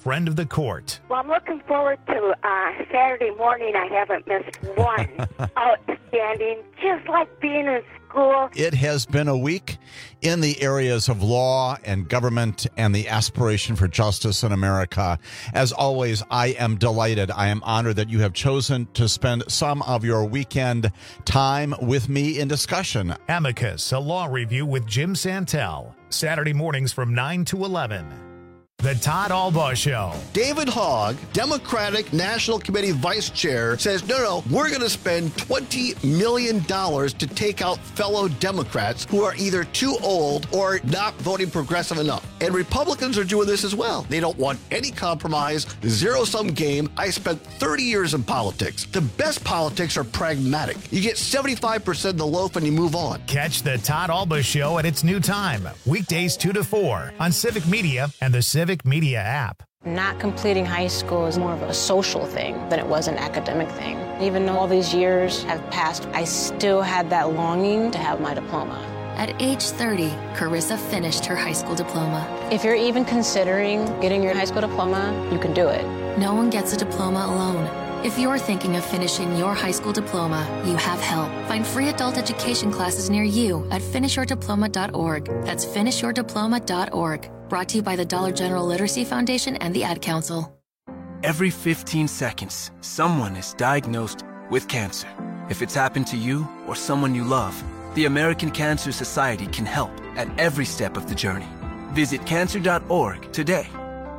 friend of the court. Well, I'm looking forward to Saturday morning. I haven't missed one. Outstanding, just like being in school. It has been a week in the areas of law and government and the aspiration for justice in America. As always, I am delighted. I am honored that you have chosen to spend some of your weekend time with me in discussion. Amicus, a law review with Jim Santel. Saturday mornings from 9 to 11. The Todd Albaugh Show. David Hogg, Democratic National Committee Vice Chair, says, no, we're going to spend $20 million to take out fellow Democrats who are either too old or not voting progressive enough. And Republicans are doing this as well. They don't want any compromise, zero-sum game. I spent 30 years in politics. The best politics are pragmatic. You get 75% of the loaf and you move on. Catch the Todd Albaugh Show at its new time, weekdays 2 to 4 on Civic Media and the Civic Media app. Not completing high school is more of a social thing than it was an academic thing. Even though all these years have passed, I still had that longing to have my diploma. At age 30, Carissa finished her high school diploma. If you're even considering getting your high school diploma, you can do it. No one gets a diploma alone. If you're thinking of finishing your high school diploma, you have help. Find free adult education classes near you at finishyourdiploma.org. That's finishyourdiploma.org. Brought to you by the Dollar General Literacy Foundation and the Ad Council. Every 15 seconds, someone is diagnosed with cancer. If it's happened to you or someone you love, the American Cancer Society can help at every step of the journey. Visit cancer.org today.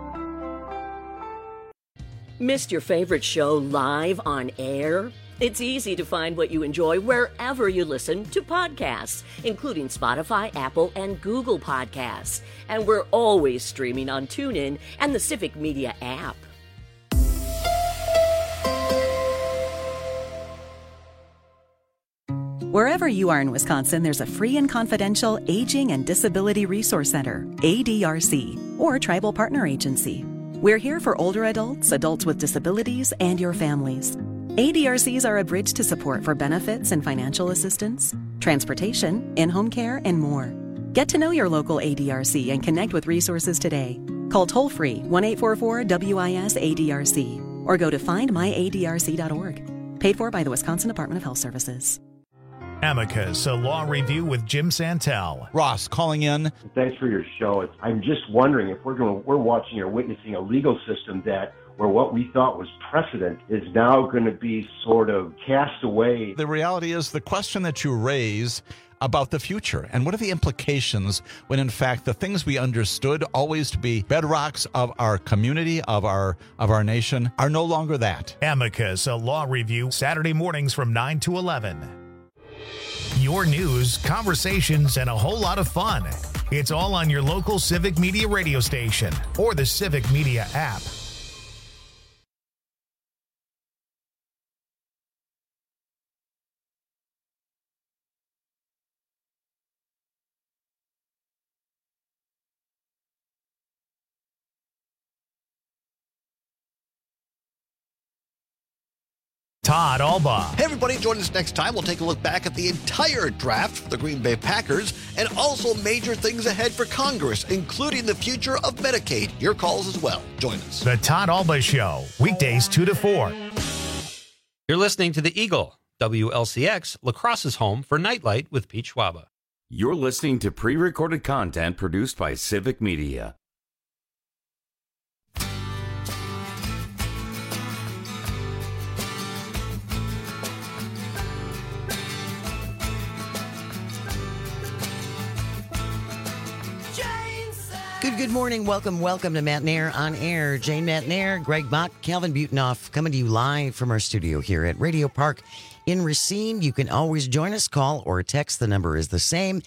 Missed your favorite show live on air? It's easy to find what you enjoy wherever you listen to podcasts, including Spotify, Apple, and Google Podcasts. And we're always streaming on TuneIn and the Civic Media app. Wherever you are in Wisconsin, there's a free and confidential Aging and Disability Resource Center, ADRC, or Tribal Partner Agency. We're here for older adults, adults with disabilities, and your families. ADRCs are a bridge to support for benefits and financial assistance, transportation, in-home care, and more. Get to know your local ADRC and connect with resources today. Call toll-free 1-844-WIS-ADRC or go to findmyadrc.org. Paid for by the Wisconsin Department of Health Services. Amicus, a law review with Jim Santel. Ross calling in. Thanks for your show. I'm just wondering if we're watching or witnessing a legal system where what we thought was precedent is now going to be sort of cast away. The reality is the question that you raise about the future and what are the implications when in fact the things we understood always to be bedrocks of our community, of our nation, are no longer that. Amicus, a law review, Saturday mornings from 9 to 11. Your news, conversations, and a whole lot of fun. It's all on your local Civic Media radio station or the Civic Media app. Todd Albaugh. Hey, everybody, join us next time. We'll take a look back at the entire draft for the Green Bay Packers and also major things ahead for Congress, including the future of Medicaid. Your calls as well. Join us. The Todd Albaugh Show, weekdays 2 to 4. You're listening to The Eagle, WLCX, La Crosse's home for Nightlight with Pete Schwaba. You're listening to pre-recorded content produced by Civic Media. Good morning. Welcome to Matt Nair on Air. Jane Matt Nair, Greg Mott, Calvin Butenhoff coming to you live from our studio here at Radio Park in Racine. You can always join us, call or text. The number is the same,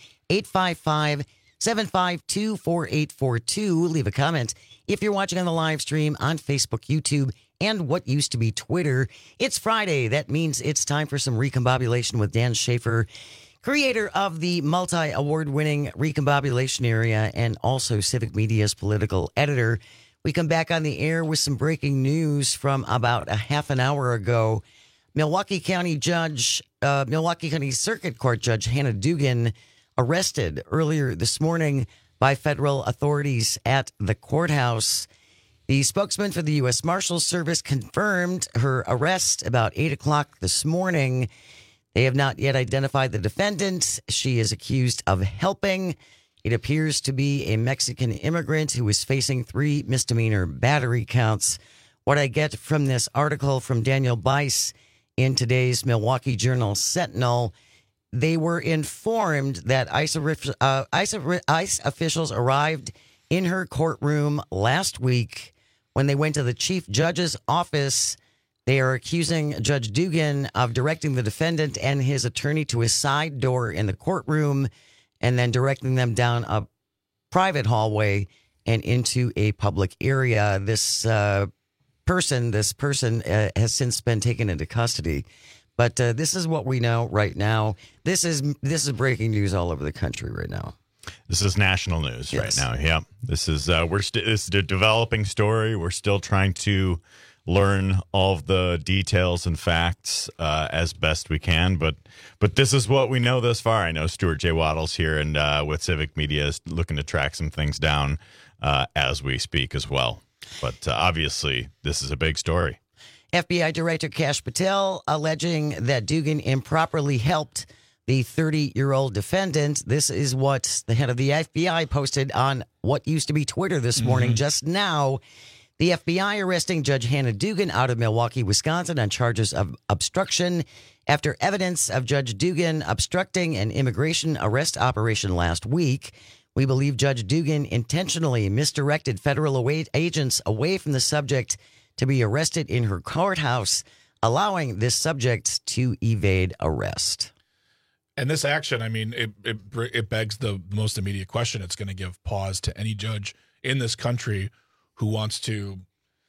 855-752-4842. Leave a comment if you're watching on the live stream on Facebook, YouTube, and what used to be Twitter. It's Friday. That means it's time for some recombobulation with Dan Schaefer, creator of the multi-award-winning Recombobulation Area and also Civic Media's political editor. We come back on the air with some breaking news from about a half an hour ago. Milwaukee County Circuit Court Judge Hannah Dugan arrested earlier this morning by federal authorities at the courthouse. The spokesman for the U.S. Marshals Service confirmed her arrest about 8 o'clock this morning. They have not yet identified the defendant. She is accused of helping. It appears to be a Mexican immigrant who is facing 3 misdemeanor battery counts. What I get from this article from Daniel Bice in today's Milwaukee Journal Sentinel, they were informed that ICE officials arrived in her courtroom last week. When they went to the chief judge's office, they are accusing Judge Dugan of directing the defendant and his attorney to a side door in the courtroom and then directing them down a private hallway and into a public area. This person has since been taken into custody. But this is what we know right now. This is breaking news all over the country right now. This is national news right now. Yeah, this is this is a developing story. We're still trying to learn all of the details and facts as best we can. But this is what we know thus far. I know Stuart J. Waddles here and with Civic Media is looking to track some things down as we speak as well. But obviously, this is a big story. FBI Director Kash Patel alleging that Dugan improperly helped the 30-year-old defendant. This is what the head of the FBI posted on what used to be Twitter this morning. Just now, the FBI arresting Judge Hannah Dugan out of Milwaukee, Wisconsin on charges of obstruction after evidence of Judge Dugan obstructing an immigration arrest operation last week. We believe Judge Dugan intentionally misdirected federal agents away from the subject to be arrested in her courthouse, allowing this subject to evade arrest. And this action, I mean, it begs the most immediate question. It's going to give pause to any judge in this country who wants to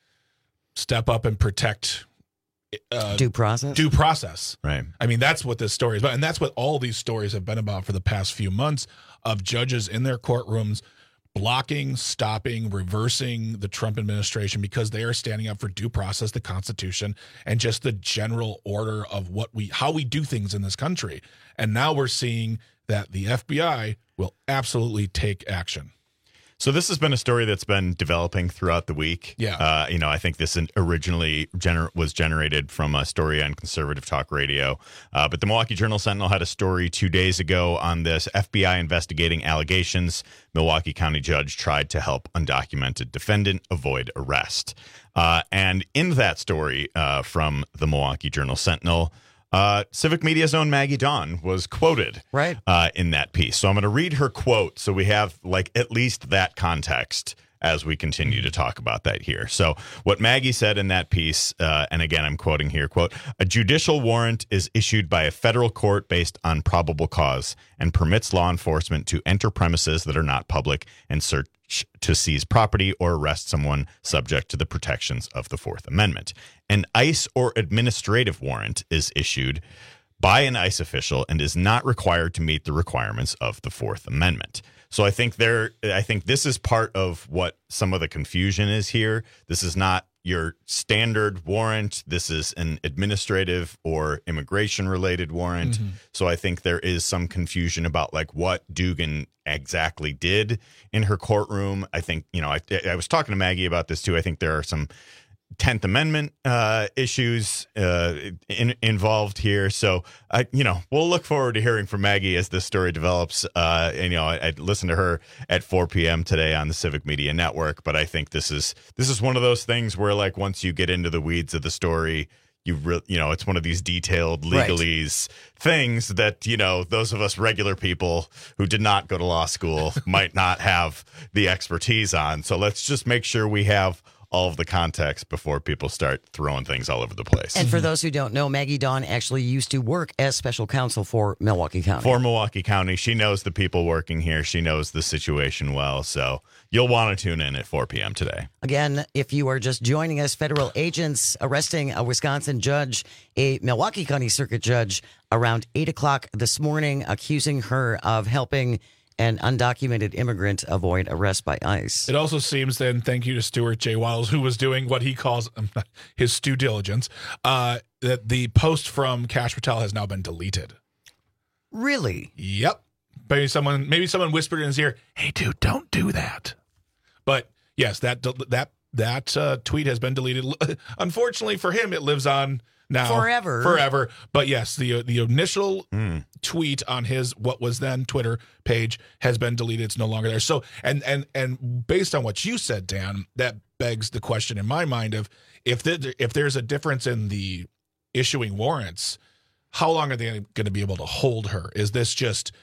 step up and protect due process. Due process. Right. I mean, that's what this story is about. And that's what all these stories have been about for the past few months, of judges in their courtrooms blocking, stopping, reversing the Trump administration because they are standing up for due process, the Constitution, and just the general order of how we do things in this country. And now we're seeing that the FBI will absolutely take action. So this has been a story that's been developing throughout the week. Yeah. I think this originally was generated from a story on Conservative Talk Radio. But the Milwaukee Journal Sentinel had a story 2 days ago on this. FBI investigating allegations. Milwaukee County judge tried to help undocumented defendant avoid arrest. And in that story from the Milwaukee Journal Sentinel, Civic Media's own Maggie Dawn was quoted in that piece. So I'm going to read her quote so we have at least that context as we continue to talk about that here. So what Maggie said in that piece, and again, I'm quoting here, quote, "A judicial warrant is issued by a federal court based on probable cause and permits law enforcement to enter premises that are not public and search to seize property or arrest someone subject to the protections of the Fourth Amendment. An ICE or administrative warrant is issued by an ICE official and is not required to meet the requirements of the Fourth Amendment." So I think this is part of what some of the confusion is here. This is not your standard warrant. This is an administrative or immigration related warrant. So I think there is some confusion about what Dugan exactly did in her courtroom. I think, I was talking to Maggie about this too. I think there are some 10th Amendment issues involved here. So, we'll look forward to hearing from Maggie as this story develops. I listened to her at 4 p.m. today on the Civic Media Network. But I think this is one of those things where, once you get into the weeds of the story, it's one of these detailed legalese things that, those of us regular people who did not go to law school might not have the expertise on. So let's just make sure we have all of the context before people start throwing things all over the place. And for those who don't know, Maggie Dawn actually used to work as special counsel for Milwaukee County. For Milwaukee County. She knows the people working here. She knows the situation well. So you'll want to tune in at 4 p.m. today. Again, if you are just joining us, federal agents arresting a Wisconsin judge, a Milwaukee County Circuit judge, around 8 o'clock this morning, accusing her of helping an undocumented immigrant avoid arrest by ICE. It also seems then, thank you to Stuart J. Waddles, who was doing what he calls his due diligence, that the post from Kash Patel has now been deleted. Really? Yep. Maybe someone whispered in his ear, "Hey, dude, don't do that." But yes, that that tweet has been deleted. Unfortunately for him, it lives on now forever. But yes, the initial tweet on his what was then Twitter page has been deleted. It's no longer there. So and based on what you said, Dan, that begs the question in my mind of if there's a difference in the issuing warrants, how long are they going to be able to hold her? Is this just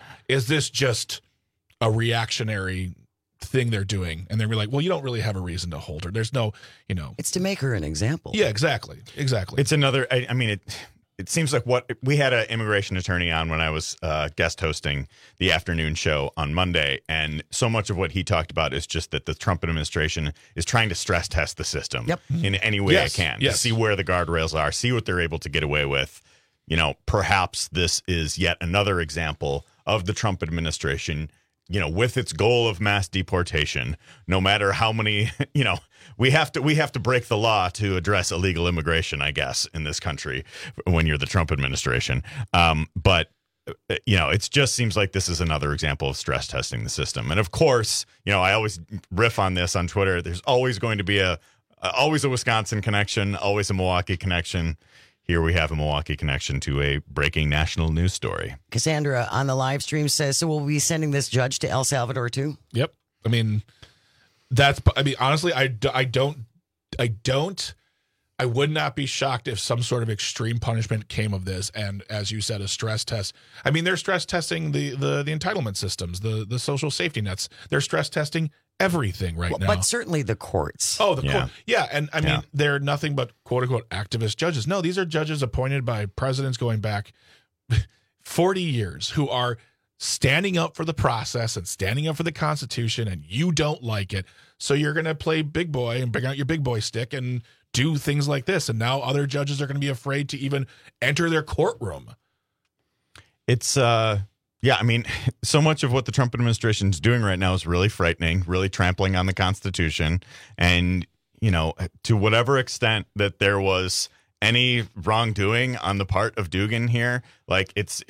a reactionary thing they're doing? And they're like, well, you don't really have a reason to hold her. There's no, It's to make her an example. Yeah, exactly. It's another, I mean, it seems like we had an immigration attorney on when I was guest hosting the afternoon show on Monday. And so much of what he talked about is just that the Trump administration is trying to stress test the system in any way it can to see where the guardrails are, see what they're able to get away with. Perhaps this is yet another example of the Trump administration, with its goal of mass deportation. No matter how many, we have to break the law to address illegal immigration, I guess, in this country when you're the Trump administration. But it just seems like this is another example of stress testing the system. And of course, I always riff on this on Twitter. There's always going to be always a Wisconsin connection, always a Milwaukee connection. Here we have a Milwaukee connection to a breaking national news story. Cassandra on the live stream says, so we'll be sending this judge to El Salvador too? Yep. I mean, honestly, I would not be shocked if some sort of extreme punishment came of this. And as you said, a stress test. I mean, they're stress testing the entitlement systems, the social safety nets. They're stress testing everything now. But certainly the courts. Oh, the court. Yeah. And I mean, they're nothing but quote unquote activist judges. No, these are judges appointed by presidents going back 40 years who are standing up for the process and standing up for the Constitution, and you don't like it. So you're going to play big boy and bring out your big boy stick and do things like this. And now other judges are going to be afraid to even enter their courtroom. It's, I mean, so much of what the Trump administration is doing right now is really frightening, really trampling on the Constitution. And, to whatever extent that there was any wrongdoing on the part of Dugin here, like it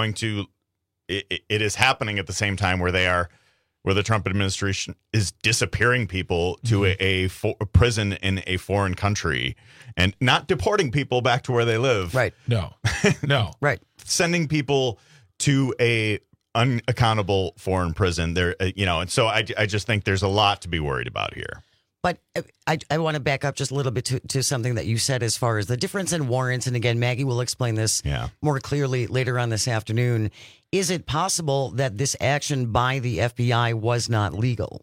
is happening at the same time where the Trump administration is disappearing people to a prison in a foreign country and not deporting people back to where they live. Right. No. Right. Sending people to a unaccountable foreign prison there, and so I just think there's a lot to be worried about here. But I want to back up just a little bit to something that you said as far as the difference in warrants. And again, Maggie will explain this more clearly later on this afternoon. Is it possible that this action by the FBI was not legal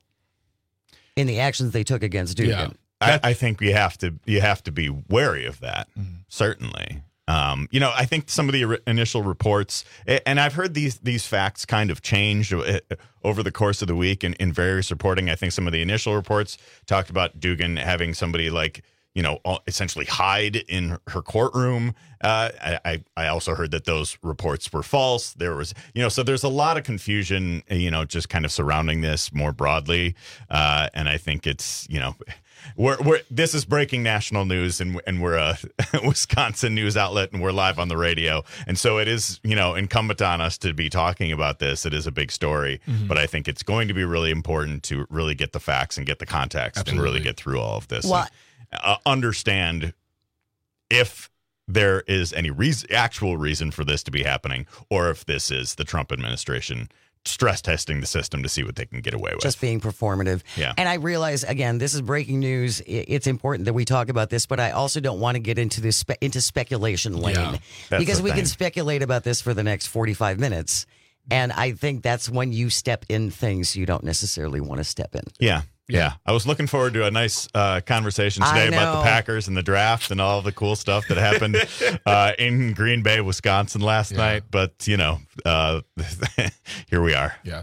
in the actions they took against Dugin? Yeah. I think you have to be wary of that, certainly. I think some of the initial reports, and I've heard these facts kind of change over the course of the week in various reporting. I think some of the initial reports talked about Dugin having somebody essentially hide in her courtroom. I also heard that those reports were false. There was, so there's a lot of confusion, just kind of surrounding this more broadly. And I think it's, this is breaking national news, and we're a Wisconsin news outlet, and we're live on the radio. And so it is, incumbent on us to be talking about this. It is a big story, but I think it's going to be really important to really get the facts and get the context and really get through all of this. Well, understand if there is any actual reason for this to be happening, or if this is the Trump administration stress testing the system to see what they can get away with. Just being performative. Yeah. And I realize, again, this is breaking news. It's important that we talk about this, but I also don't want to get into this into speculation lane because we can speculate about this for the next 45 minutes. And I think that's when you step in things you don't necessarily want to step in. Yeah. I was looking forward to a nice conversation today about the Packers and the draft and all the cool stuff that happened in Green Bay, Wisconsin last night. But, here we are. Yeah.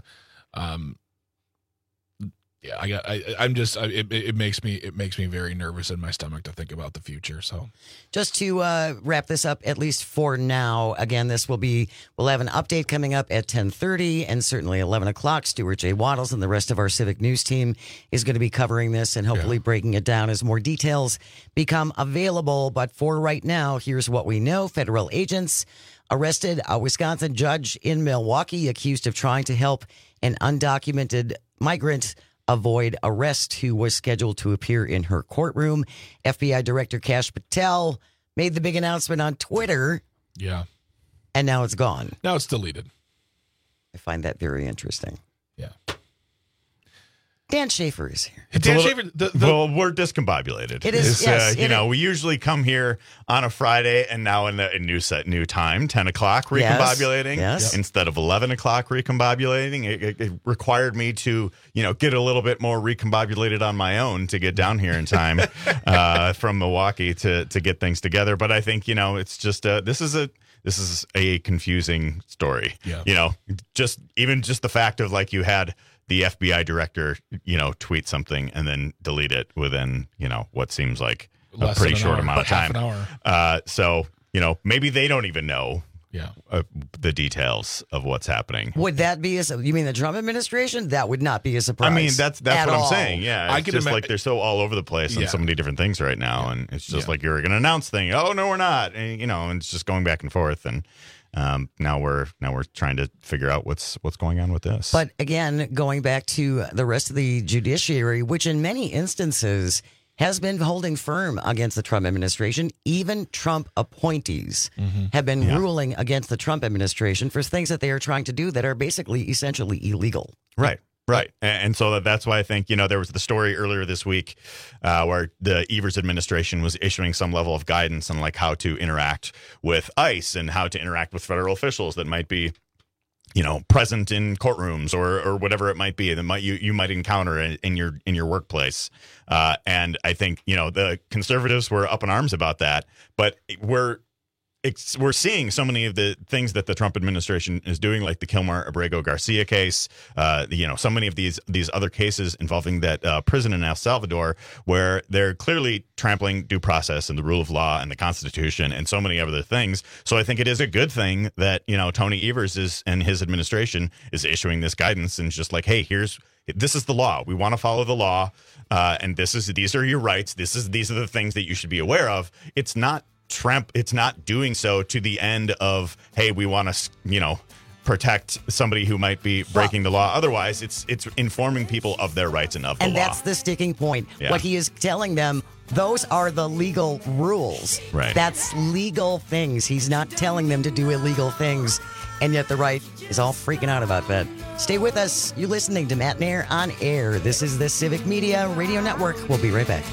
It makes me very nervous in my stomach to think about the future. So just to wrap this up, at least for now, again, we'll have an update coming up at 10:30 and certainly 11 o'clock. Stuart J. Waddles and the rest of our Civic News team is going to be covering this and hopefully breaking it down as more details become available. But for right now, here's what we know. Federal agents arrested a Wisconsin judge in Milwaukee accused of trying to help an undocumented migrant avoid arrest who was scheduled to appear in her courtroom. FBI Director Kash Patel made the big announcement on Twitter. Yeah. And now it's gone. Now it's deleted. I find that very interesting. Yeah. Dan Schaefer is here. Well, we're discombobulated. It is, yes. We usually come here on a Friday, and now in a new time, 10 o'clock recombobulating. Yes. Instead of 11 o'clock recombobulating. It required me to, get a little bit more recombobulated on my own to get down here in time from Milwaukee to get things together. But I think, it's just this is a confusing story. Yeah. Just the fact of you had the FBI director, tweet something and then delete it within, what seems like a pretty short amount of time. Half an hour. So, maybe they don't even know the details of what's happening. Would that be you mean the Trump administration? That would not be a surprise. I mean, that's what I'm saying. Yeah. I It's can just they're so all over the place on so many different things right now. And it's just you're going to announce things. Oh, no, we're not. And, and it's just going back and forth. And now we're trying to figure out what's going on with this. But again, going back to the rest of the judiciary, which in many instances has been holding firm against the Trump administration. Even Trump appointees have been ruling against the Trump administration for things that they are trying to do that are basically essentially illegal. Right. And so that's why I think, there was the story earlier this week where the Evers administration was issuing some level of guidance on how to interact with ICE and how to interact with federal officials that might be, present in courtrooms or whatever it might be that you might encounter in your workplace. And I think, the conservatives were up in arms about that, but we're seeing so many of the things that the Trump administration is doing, like the Kilmer Abrego Garcia case, so many of these other cases involving that prison in El Salvador, where they're clearly trampling due process and the rule of law and the Constitution and so many other things. So I think it is a good thing that, Tony Evers and his administration is issuing this guidance and just hey, this is the law. We want to follow the law. And these are your rights. These are the things that you should be aware of. It's not doing so to the end of, hey, we want to, protect somebody who might be breaking the law. Otherwise, it's informing people of their rights and of the law. And that's the sticking point. Yeah. What he is telling them, those are the legal rules. Right. That's legal things. He's not telling them to do illegal things. And yet the right is all freaking out about that. Stay with us. You're listening to Matt Nair on Air. This is the Civic Media Radio Network. We'll be right back.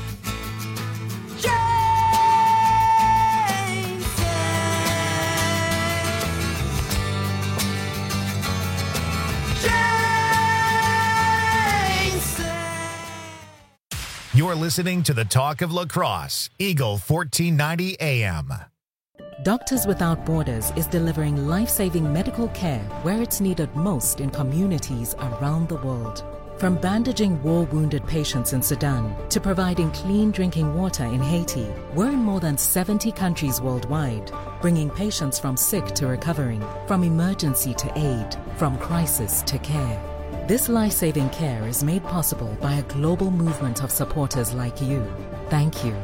You're listening to the Talk of La Crosse, Eagle 1490 AM. Doctors Without Borders is delivering life-saving medical care where it's needed most in communities around the world. From bandaging war-wounded patients in Sudan to providing clean drinking water in Haiti, we're in more than 70 countries worldwide, bringing patients from sick to recovering, from emergency to aid, from crisis to care. This life-saving care is made possible by a global movement of supporters like you. Thank you.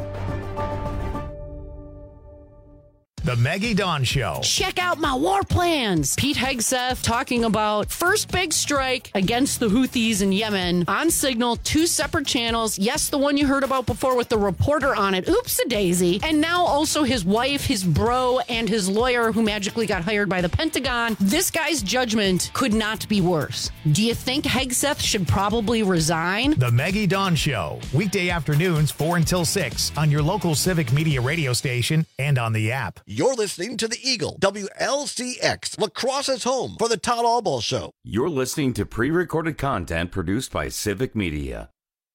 The Maggie Dawn Show. Check out my war plans. Pete Hegseth talking about first big strike against the Houthis in Yemen on Signal, 2 separate channels. Yes, the one you heard about before with the reporter on it. Oops-a-daisy. And now also his wife, his bro, and his lawyer who magically got hired by the Pentagon. This guy's judgment could not be worse. Do you think Hegseth should probably resign? The Maggie Dawn Show. Weekday afternoons 4 until 6 on your local Civic Media radio station and on the app. You're listening to the Eagle, WLCX, La Crosse's home for the Todd Albaugh Show. You're listening to pre-recorded content produced by Civic Media.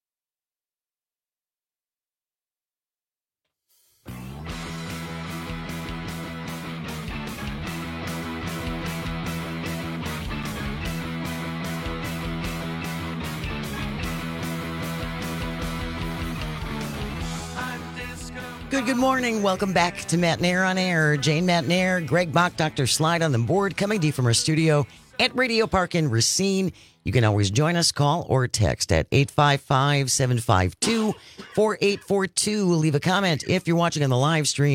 Good morning. Welcome back to Matt Nair on Air. Jane Matt Nair, Greg Bach, Dr. Slide on the board, coming to you from our studio at Radio Park in Racine. You can always join us, call or text at 855-752-4842. Leave a comment if you're watching on the live stream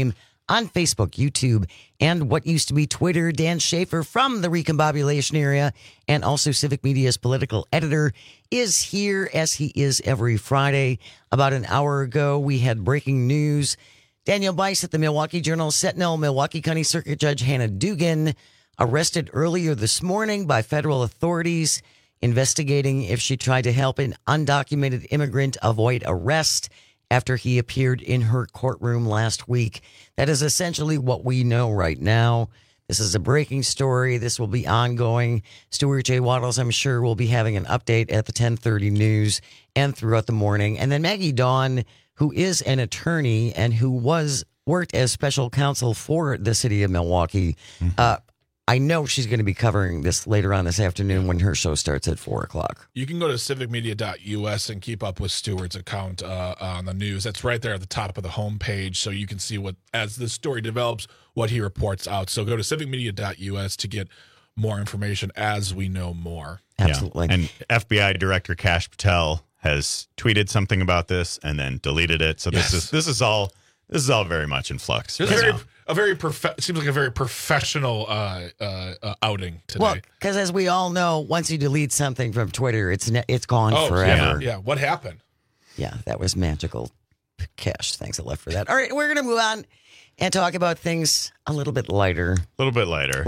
on Facebook, YouTube, and what used to be Twitter. Dan Schaefer from the Recombobulation area and also Civic Media's political editor is here, as he is every Friday. About an hour ago, we had breaking news. Daniel Bice at the Milwaukee Journal-Sentinel, Milwaukee County Circuit Judge Hannah Dugan, arrested earlier this morning by federal authorities investigating if she tried to help an undocumented immigrant avoid arrest after he appeared in her courtroom last week. That is essentially what we know right now. This is a breaking story. This will be ongoing. Stuart J. Waddles, I'm sure, will be having an update at the 10:30 news and throughout the morning. And then Maggie Dawn, who is an attorney and who worked as special counsel for the city of Milwaukee, I know she's going to be covering this later on this afternoon when her show starts at 4 o'clock. You can go to civicmedia.us and keep up with Stewart's account on the news. That's right there at the top of the homepage, so you can see what, as the story develops, what he reports out. So go to civicmedia.us to get more information as we know more. Absolutely. Yeah. And FBI Director Kash Patel has tweeted something about this and then deleted it. So this is all very much in flux. Seems like a very professional outing today. Well, because as we all know, once you delete something from Twitter, it's gone forever. Yeah. What happened? Yeah, that was magical. Cash, thanks a lot for that. All right, we're going to move on and talk about things a little bit lighter. A little bit lighter.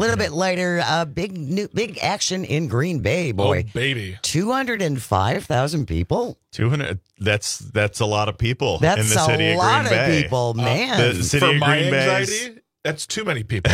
Big action in Green Bay, boy. Oh, baby. 205,000 people. 200. That's a lot of people That's in the city of Green Bay. That's a lot of people, man. The city For of my Green Bay. anxiety, that's too many people.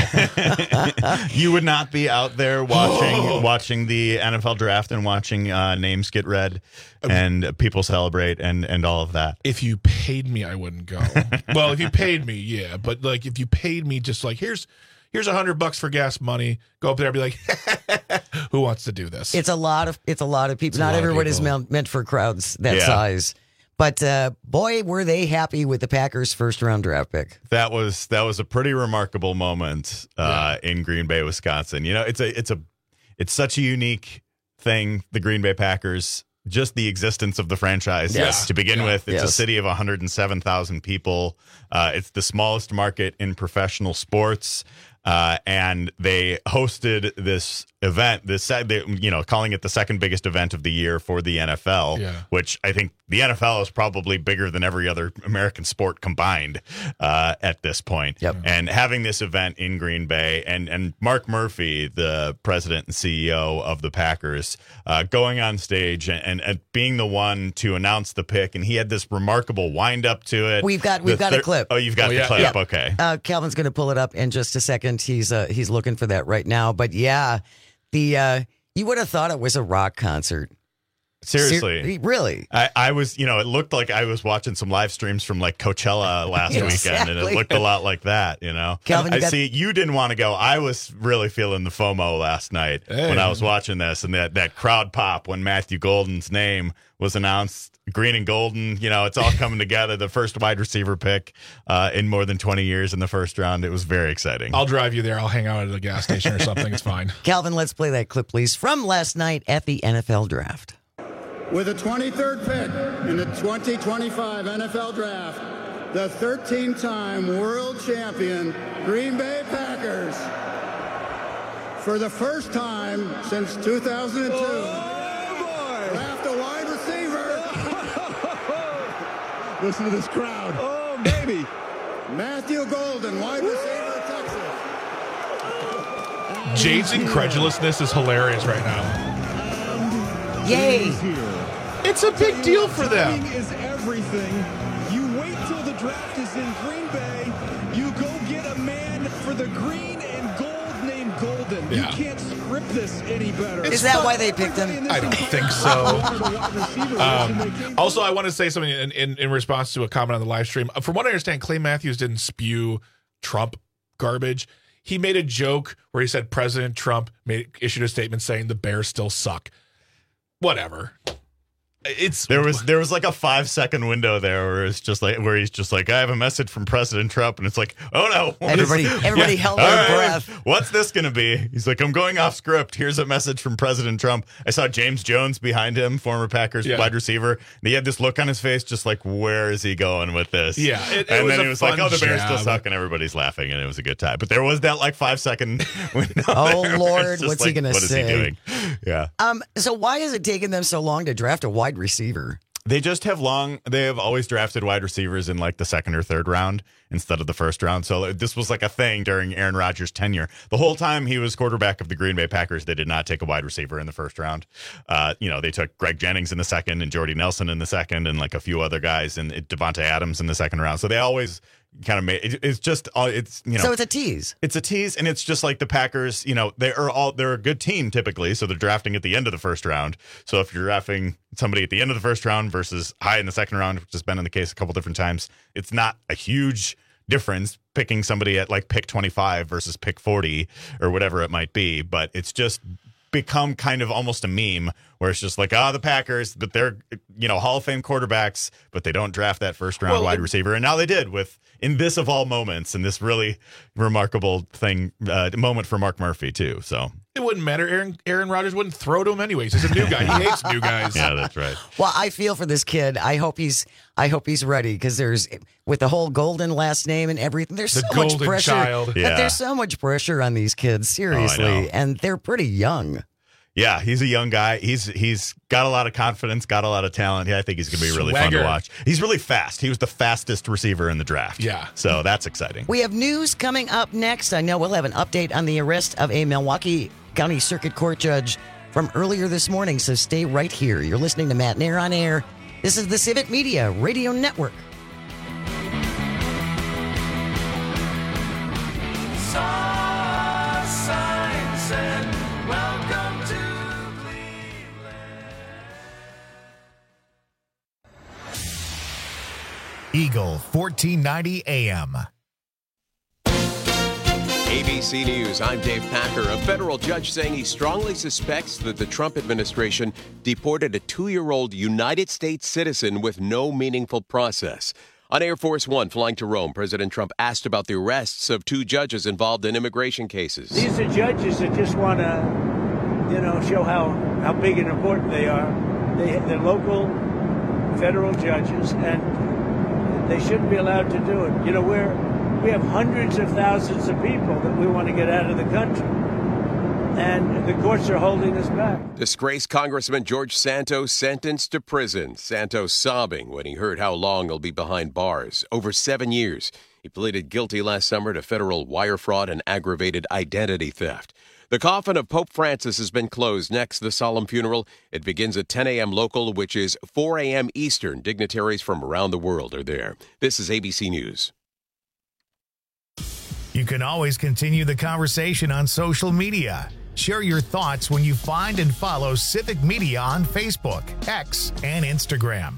You would not be out there watching the NFL draft and watching names get read and people celebrate and all of that. If you paid me, I wouldn't go. Well, if you paid me, yeah. But like, if you paid me, just like here's $100 for gas money. Go up there and be like, who wants to do this? It's a lot of people. Not everyone is meant for crowds that size. But boy, were they happy with the Packers' first-round draft pick. That was a pretty remarkable moment in Green Bay, Wisconsin. You know, it's such a unique thing. The Green Bay Packers, just the existence of the franchise to begin with. It's a city of 107,000 people. It's the smallest market in professional sports. And they hosted this event, calling it the second biggest event of the year for the NFL, which I think the NFL is probably bigger than every other American sport combined at this point. Yep. And having this event in Green Bay and Mark Murphy, the president and CEO of the Packers, going on stage and being the one to announce the pick. And he had this remarkable wind up to it. We've got a clip. Oh, you've got the clip. Yeah. Okay. Calvin's going to pull it up in just a second. He's looking for that right now. But yeah, you would have thought it was a rock concert. Seriously. Really? I was, it looked like I was watching some live streams from like Coachella last weekend, and it looked a lot like that, Calvin, you didn't want to go. I was really feeling the FOMO last night when I was watching this, and that crowd pop when Matthew Golden's name was announced. Green and golden, it's all coming together. The first wide receiver pick in more than 20 years in the first round. It was very exciting. I'll drive you there. I'll hang out at a gas station or something. It's fine. Calvin, let's play that clip, please, from last night at the NFL Draft. With the 23rd pick in the 2025 NFL Draft, the 13-time world champion Green Bay Packers, for the first time since 2002, draft a wide receiver. Listen to this crowd. Oh, baby. Matthew Golden, wide receiver, Texas. Jade's incredulousness is hilarious right now. Yay! It's a big deal for them. Timing is everything. You wait till the draft is in Green Bay. You go get a man for the green and gold named Golden. Yeah. You can't script this any better. Is that why they picked him? I don't think so. Also, I want to say something in response to a comment on the live stream. From what I understand, Clay Matthews didn't spew Trump garbage. He made a joke where he said President Trump issued a statement saying the Bears still suck. Whatever. There was like a 5-second window there where he's just like, I have a message from President Trump, and it's like, oh no. Everybody held their breath. What's this going to be? He's like, I'm going off script. Here's a message from President Trump. I saw James Jones behind him, former Packers wide receiver. And he had this look on his face, just like, where is he going with this? Yeah. And then he was like, oh, the Bears still suck, and everybody's laughing, and it was a good time. But there was that like 5-second window. Oh, there. Lord, What's he going to say? What is he doing? Yeah. So why is it taking them so long to draft a wide receiver? They have always drafted wide receivers in like the second or third round instead of the first round. So this was like a thing during Aaron Rodgers' tenure. The whole time he was quarterback of the Green Bay Packers, they did not take a wide receiver in the first round. They took Greg Jennings in the second and Jordy Nelson in the second and like a few other guys and Devontae Adams in the second round. So they always kind of made it's just so it's a tease. It's a tease, and it's just like the Packers. They're a good team typically, so they're drafting at the end of the first round. So if you're drafting somebody at the end of the first round versus high in the second round, which has been in the case a couple different times, it's not a huge difference picking somebody at like pick 25 versus pick 40 or whatever it might be. But it's just become kind of almost a meme where it's just like, the Packers, but they're Hall of Fame quarterbacks, but they don't draft that first round wide receiver, and now they did in this of all moments, and this really remarkable moment for Mark Murphy too. So it wouldn't matter. Aaron Rodgers wouldn't throw to him anyways. He's a new guy. He hates new guys. Yeah, that's right. Well, I feel for this kid. I hope he's ready, because there's, with the whole Golden last name and everything, there's so much pressure. Child. But there's so much pressure on these kids, seriously, and they're pretty young. Yeah, he's a young guy. He's got a lot of confidence, got a lot of talent. Yeah, I think he's going to be really fun to watch. He's really fast. He was the fastest receiver in the draft. Yeah. So that's exciting. We have news coming up next. I know we'll have an update on the arrest of a Milwaukee County Circuit Court judge from earlier this morning, so stay right here. You're listening to Matt Nair on Air. This is the Civic Media Radio Network. Eagle 1490 AM. ABC News, I'm Dave Packer. A federal judge saying he strongly suspects that the Trump administration deported a 2-year-old United States citizen with no meaningful process. On Air Force One flying to Rome, President Trump asked about the arrests of 2 judges involved in immigration cases. These are judges that just want to, show how big and important they are. They're local federal judges, and they shouldn't be allowed to do it. We have hundreds of thousands of people that we want to get out of the country, and the courts are holding us back. Disgraced Congressman George Santos sentenced to prison. Santos sobbing when he heard how long he'll be behind bars. Over 7 years. He pleaded guilty last summer to federal wire fraud and aggravated identity theft. The coffin of Pope Francis has been closed. Next, the solemn funeral. It begins at 10 a.m. local, which is 4 a.m. Eastern. Dignitaries from around the world are there. This is ABC News. You can always continue the conversation on social media. Share your thoughts when you find and follow Civic Media on Facebook, X, and Instagram.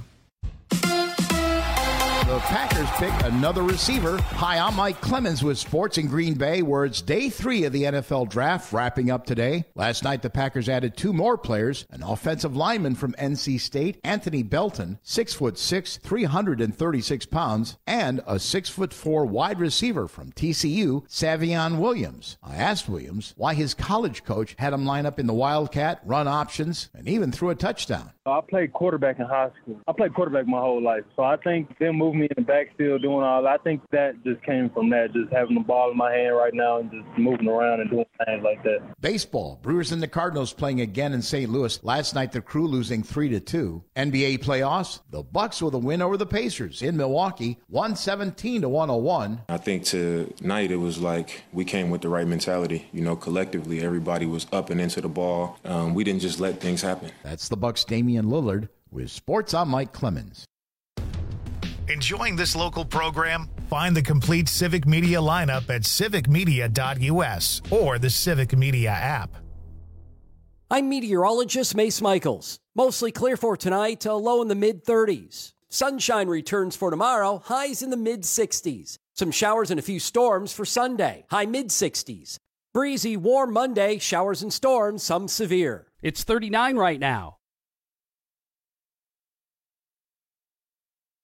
The Packers pick another receiver. Hi, I'm Mike Clemens with Sports in Green Bay, where it's day 3 of the NFL Draft wrapping up today. Last night, the Packers added 2 more players, an offensive lineman from NC State, Anthony Belton, 6'6", 336 pounds, and a 6'4" wide receiver from TCU, Savion Williams. I asked Williams why his college coach had him line up in the Wildcat, run options, and even threw a touchdown. I played quarterback in high school. I played quarterback my whole life. So I think them moving me in the backfield, doing all that, I think that just came from that, just having the ball in my hand right now and just moving around and doing things like that. Baseball, Brewers and the Cardinals playing again in St. Louis. Last night, the Crew losing 3-2. NBA playoffs, the Bucks with a win over the Pacers in Milwaukee, 117-101. I think tonight it was like we came with the right mentality. Collectively, everybody was up and into the ball. We didn't just let things happen. That's the Bucks' Damian Lillard. With Sports, I'm Mike Clemens. Enjoying this local program? Find the complete Civic Media lineup at civicmedia.us or the Civic Media app. I'm meteorologist Mace Michaels. Mostly clear for tonight, a low in the mid-30s. Sunshine returns for tomorrow, highs in the mid-60s. Some showers and a few storms for Sunday, high mid-60s. Breezy, warm Monday, showers and storms, some severe. It's 39 right now.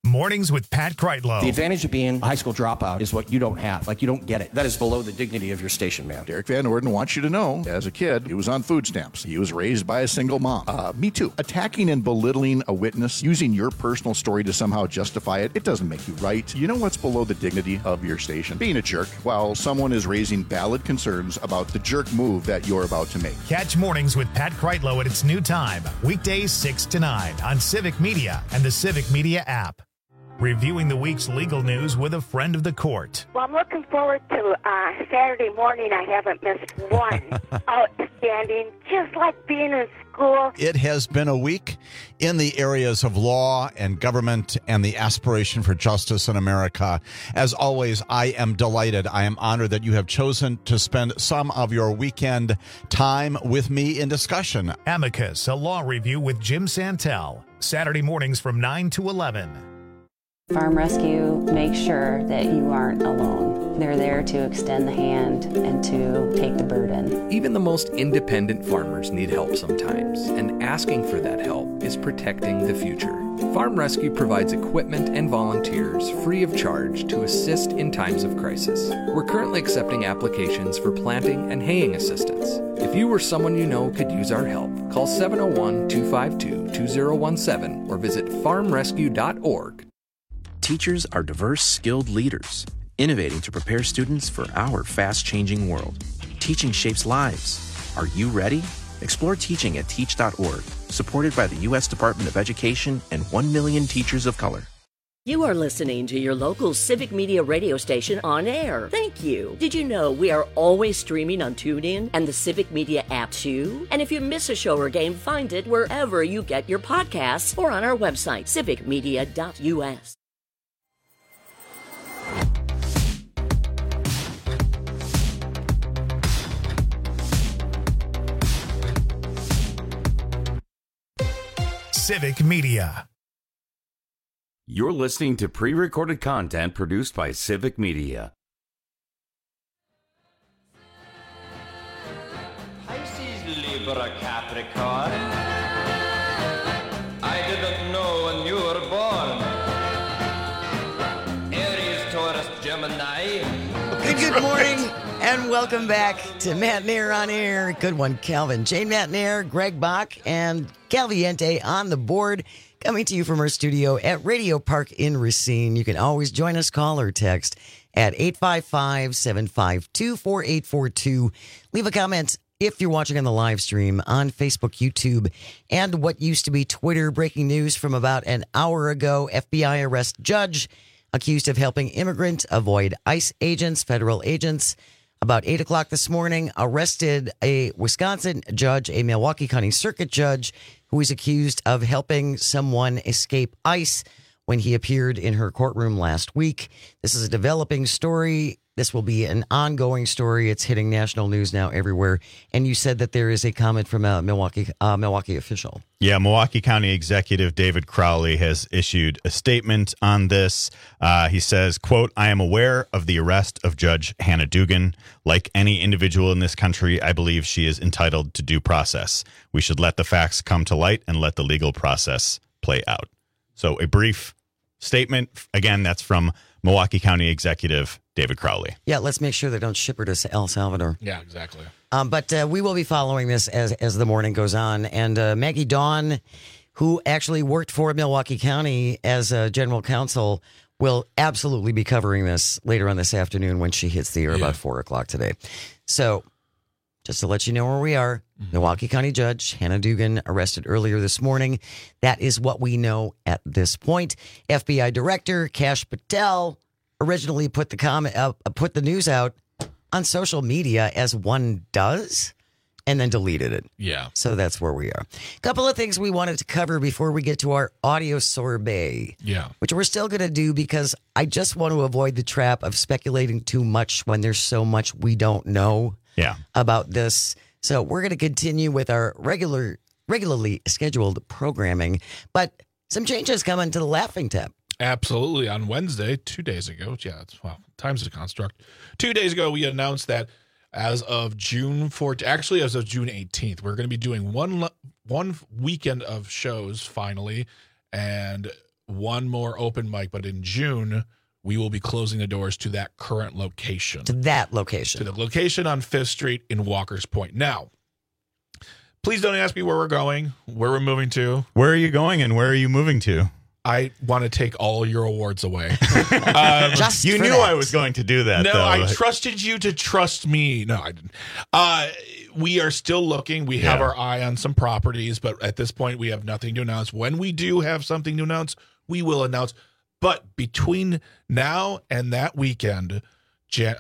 Mornings with Pat Kreitlow. The advantage of being a high school dropout is what you don't have. Like, you don't get it. That is below the dignity of your station, man. Derek Van Orden wants you to know, as a kid, he was on food stamps. He was raised by a single mom. Me too. Attacking and belittling a witness, using your personal story to somehow justify it, it doesn't make you right. You know what's below the dignity of your station? Being a jerk while someone is raising valid concerns about the jerk move that you're about to make. Catch Mornings with Pat Kreitlow at its new time, weekdays 6 to 9 on Civic Media and the Civic Media app. Reviewing the week's legal news with a friend of the court. Well, I'm looking forward to Saturday morning. I haven't missed one. Outstanding, just like being in school. It has been a week in the areas of law and government and the aspiration for justice in America. As always, I am delighted. I am honored that you have chosen to spend some of your weekend time with me in discussion. Amicus, a law review with Jim Santel. Saturday mornings from 9 to 11. Farm Rescue makes sure that you aren't alone. They're there to extend the hand and to take the burden. Even the most independent farmers need help sometimes, and asking for that help is protecting the future. Farm Rescue provides equipment and volunteers free of charge to assist in times of crisis. We're currently accepting applications for planting and haying assistance. If you or someone you know could use our help, call 701-252-2017 or visit farmrescue.org. Teachers are diverse, skilled leaders, innovating to prepare students for our fast-changing world. Teaching shapes lives. Are you ready? Explore teaching at teach.org, supported by the U.S. Department of Education and 1 million teachers of color. You are listening to your local Civic Media radio station on air. Thank you. Did you know we are always streaming on TuneIn and the Civic Media app too? And if you miss a show or game, find it wherever you get your podcasts or on our website, civicmedia.us. Civic Media. You're listening to pre-recorded content produced by Civic Media. Pisces, Libra, Capricorn. I didn't know when you were born. Aries, Taurus, Gemini. Good morning and welcome back to Matt Nair on Air. Good one, Calvin. Jane Matt Nair, Greg Bach, and Calviente on the board. Coming to you from our studio at Radio Park in Racine. You can always join us, call or text at 855-752-4842. Leave a comment if you're watching on the live stream on Facebook, YouTube, and what used to be Twitter. Breaking news from about an hour ago. FBI arrest judge accused of helping immigrant avoid ICE agents, federal agents. About 8 o'clock this morning, arrested a Wisconsin judge, a Milwaukee County Circuit judge, who is accused of helping someone escape ICE when he appeared in her courtroom last week. This is a developing story. This will be an ongoing story. It's hitting national news now everywhere. And you said that there is a comment from a Milwaukee official. Yeah, Milwaukee County Executive David Crowley has issued a statement on this. He says, quote, "I am aware of the arrest of Judge Hannah Dugan. Like any individual in this country, I believe she is entitled to due process. We should let the facts come to light and let the legal process play out." So a brief statement. Again, that's from Milwaukee County Executive David Crowley. Yeah, let's make sure they don't ship her to El Salvador. Yeah, exactly. But we will be following this as the morning goes on. And Maggie Dawn, who actually worked for Milwaukee County as a general counsel, will absolutely be covering this later on this afternoon when she hits the air about 4 o'clock today. So just to let you know where we are, Milwaukee County Judge Hannah Dugan arrested earlier this morning. That is what we know at this point. FBI Director Kash Patel originally put the news out on social media, as one does, and then deleted it. Yeah. So that's where we are. A couple of things we wanted to cover before we get to our audio sorbet. Yeah. Which we're still going to do because I just want to avoid the trap of speculating too much when there's so much we don't know about this. So we're going to continue with our regularly scheduled programming, but some changes coming to the Laughing Tap. Absolutely. On Wednesday, 2 days ago, time's a construct. 2 days ago, we announced that as of June 14th, actually as of June 18th, we're going to be doing one weekend of shows finally, and one more open mic, but in June, we will be closing the doors to that current location. To that location. To the location on 5th Street in Walker's Point. Now, please don't ask me where we're going, where we're moving to. Where are you going and where are you moving to? I want to take all your awards away. Just you for knew that. I was going to do that, No, though. I trusted you to trust me. No, I didn't. We are still looking. We have our eye on some properties, but at this point, we have nothing to announce. When we do have something to announce, we will announce. But between now and that weekend, June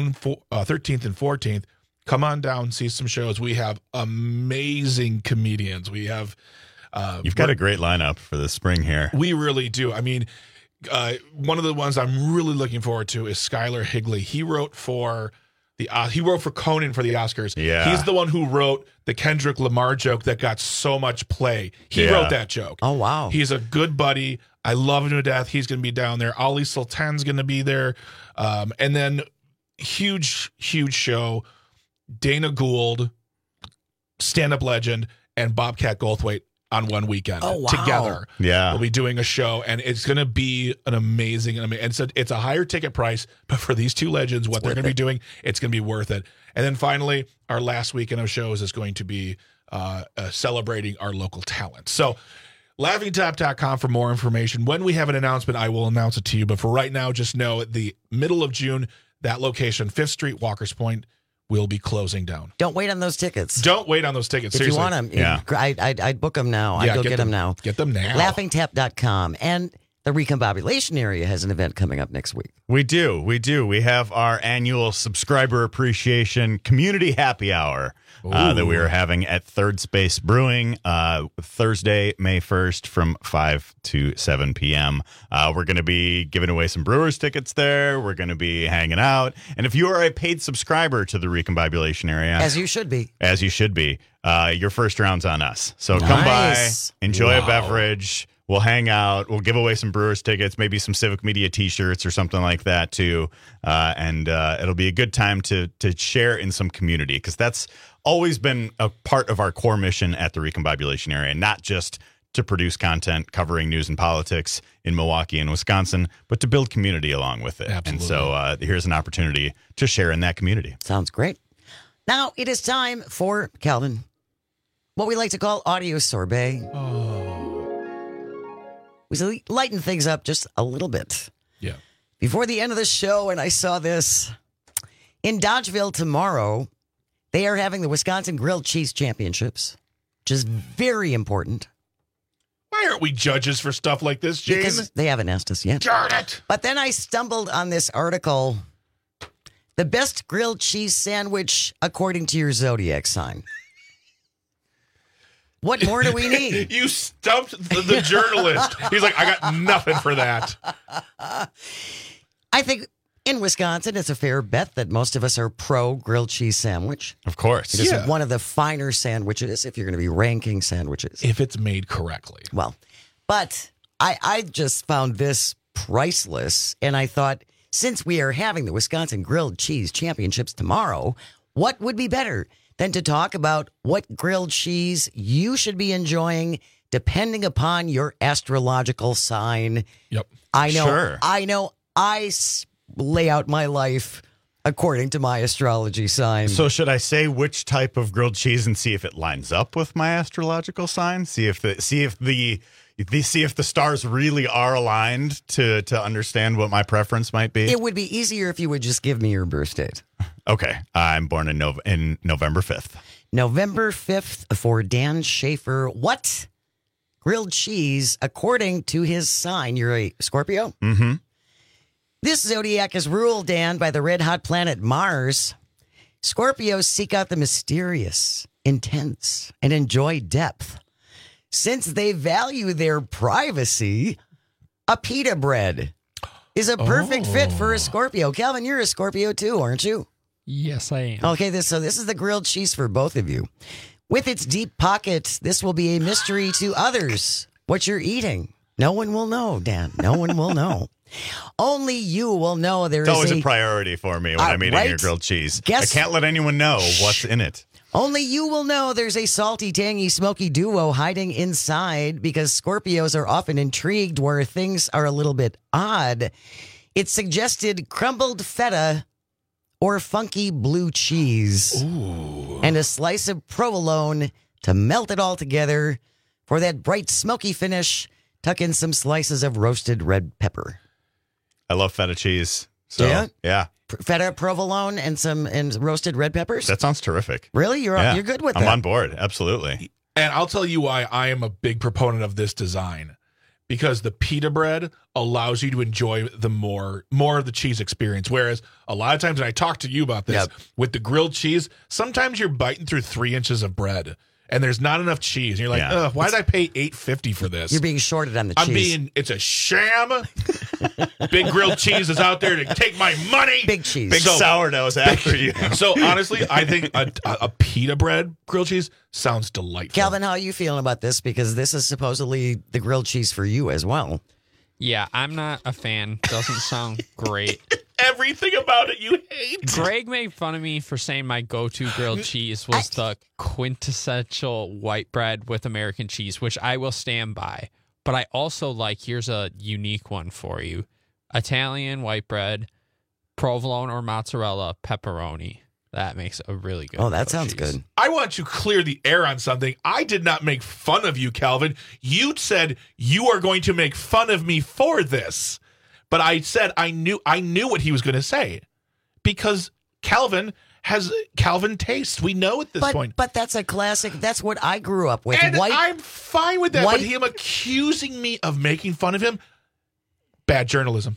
13th and 14th, come on down, see some shows. We have amazing comedians. We have... You've got a great lineup for the spring here. We really do. I mean, one of the ones I'm really looking forward to is Skylar Higley. He wrote for Conan for the Oscars. Yeah. He's the one who wrote the Kendrick Lamar joke that got so much play. He wrote that joke. Oh, wow. He's a good buddy. I love him to death. He's going to be down there. Ali Sultan's going to be there. And then huge show, Dana Gould, stand-up legend, and Bobcat Goldthwait on one weekend together. Yeah. We'll be doing a show, and it's going to be an amazing, and it's a higher ticket price, but for these two legends, what they're going to be doing, it's going to be worth it. And then finally, our last weekend of shows is going to be celebrating our local talent. So LaughingTap.com for more information. When we have an announcement, I will announce it to you. But for right now, just know at the middle of June, that location, 5th Street, Walker's Point, will be closing down. Don't wait on those tickets. Don't wait on those tickets. If Seriously. you want them, Yeah. I'd book them now. I'd go get them now. Get them now. LaughingTap.com. And the Recombobulation area has an event coming up next week. We do. We have our annual subscriber appreciation community happy hour that we are having at Third Space Brewing Thursday, May 1st from 5 to 7 p.m. We're going to be giving away some Brewers tickets there. We're going to be hanging out. And if you are a paid subscriber to the Recombobulation area, As you should be. your first round's on us. So come by, enjoy a beverage. We'll hang out. We'll give away some Brewers tickets, maybe some Civic Media T-shirts or something like that too. And it'll be a good time to share in some community, because that's always been a part of our core mission at the Recombobulation area, not just to produce content covering news and politics in Milwaukee and Wisconsin, but to build community along with it. Absolutely. And so here's an opportunity to share in that community. Sounds great. Now it is time for, Calvin, what we like to call audio sorbet. We lighten things up just a little bit. Yeah. Before the end of the show, and I saw this, in Dodgeville tomorrow, they are having the Wisconsin Grilled Cheese Championships, which is very important. Why aren't we judges for stuff like this, Jane? Because they haven't asked us yet. Darn it. But then I stumbled on this article, the best grilled cheese sandwich according to your zodiac sign. What more do we need? You stumped the journalist. He's like, I got nothing for that. I think in Wisconsin, it's a fair bet that most of us are pro grilled cheese sandwich. Of course. It is one of the finer sandwiches if you're going to be ranking sandwiches. If it's made correctly. Well, but I just found this priceless, and I thought, since we are having the Wisconsin Grilled Cheese Championships tomorrow, what would be better than to talk about what grilled cheese you should be enjoying depending upon your astrological sign? Yep. I know. Sure. I lay out my life according to my astrology sign. So should I say which type of grilled cheese and see if it lines up with my astrological sign? See if the stars really are aligned to understand what my preference might be? It would be easier if you would just give me your birth date. Okay. I'm born in November 5th. November 5th for Dan Schaefer. What grilled cheese, according to his sign? You're a Scorpio? Mm-hmm. This zodiac is ruled, Dan, by the red-hot planet Mars. Scorpios seek out the mysterious, intense, and enjoy depth. Since they value their privacy, a pita bread is a perfect fit for a Scorpio. Calvin, you're a Scorpio too, aren't you? Yes, I am. Okay, so this is the grilled cheese for both of you. With its deep pocket, this will be a mystery to others. What you're eating, no one will know, Dan. No one will know. Only you will know. It's always a priority for me when I'm eating your grilled cheese. I can't let anyone know what's in it. Only you will know there's a salty, tangy, smoky duo hiding inside because Scorpios are often intrigued where things are a little bit odd. It suggested crumbled feta or funky blue cheese. Ooh. And a slice of provolone to melt it all together. For that bright, smoky finish, tuck in some slices of roasted red pepper. I love feta cheese. So, yeah. Feta, provolone, and roasted red peppers? That sounds terrific. Really? You're good with that? I'm on board. Absolutely. And I'll tell you why I am a big proponent of this design. Because the pita bread allows you to enjoy the more of the cheese experience. Whereas a lot of times, and I talked to you about this, with the grilled cheese, sometimes you're biting through 3 inches of bread and there's not enough cheese. And you're like, ugh, why did I pay $8.50 for this? You're being shorted on the cheese. It's a sham. Big grilled cheese is out there to take my money. Big cheese. Big sourdough's after you. So honestly, I think a pita bread grilled cheese sounds delightful. Calvin, how are you feeling about this? Because this is supposedly the grilled cheese for you as well. Yeah, I'm not a fan. Doesn't sound great. Everything about it you hate. Greg made fun of me for saying my go-to grilled cheese was the quintessential white bread with American cheese, which I will stand by. But I also here's a unique one for you. Italian white bread, provolone or mozzarella, pepperoni. That makes a really good. Oh, that sounds good. I want to clear the air on something. I did not make fun of you, Calvin. You said you are going to make fun of me for this. But I said I knew what he was going to say. Because Calvin has Calvin taste. We know at this point. But that's a classic. That's what I grew up with. And I'm fine with that. But him accusing me of making fun of him, bad journalism.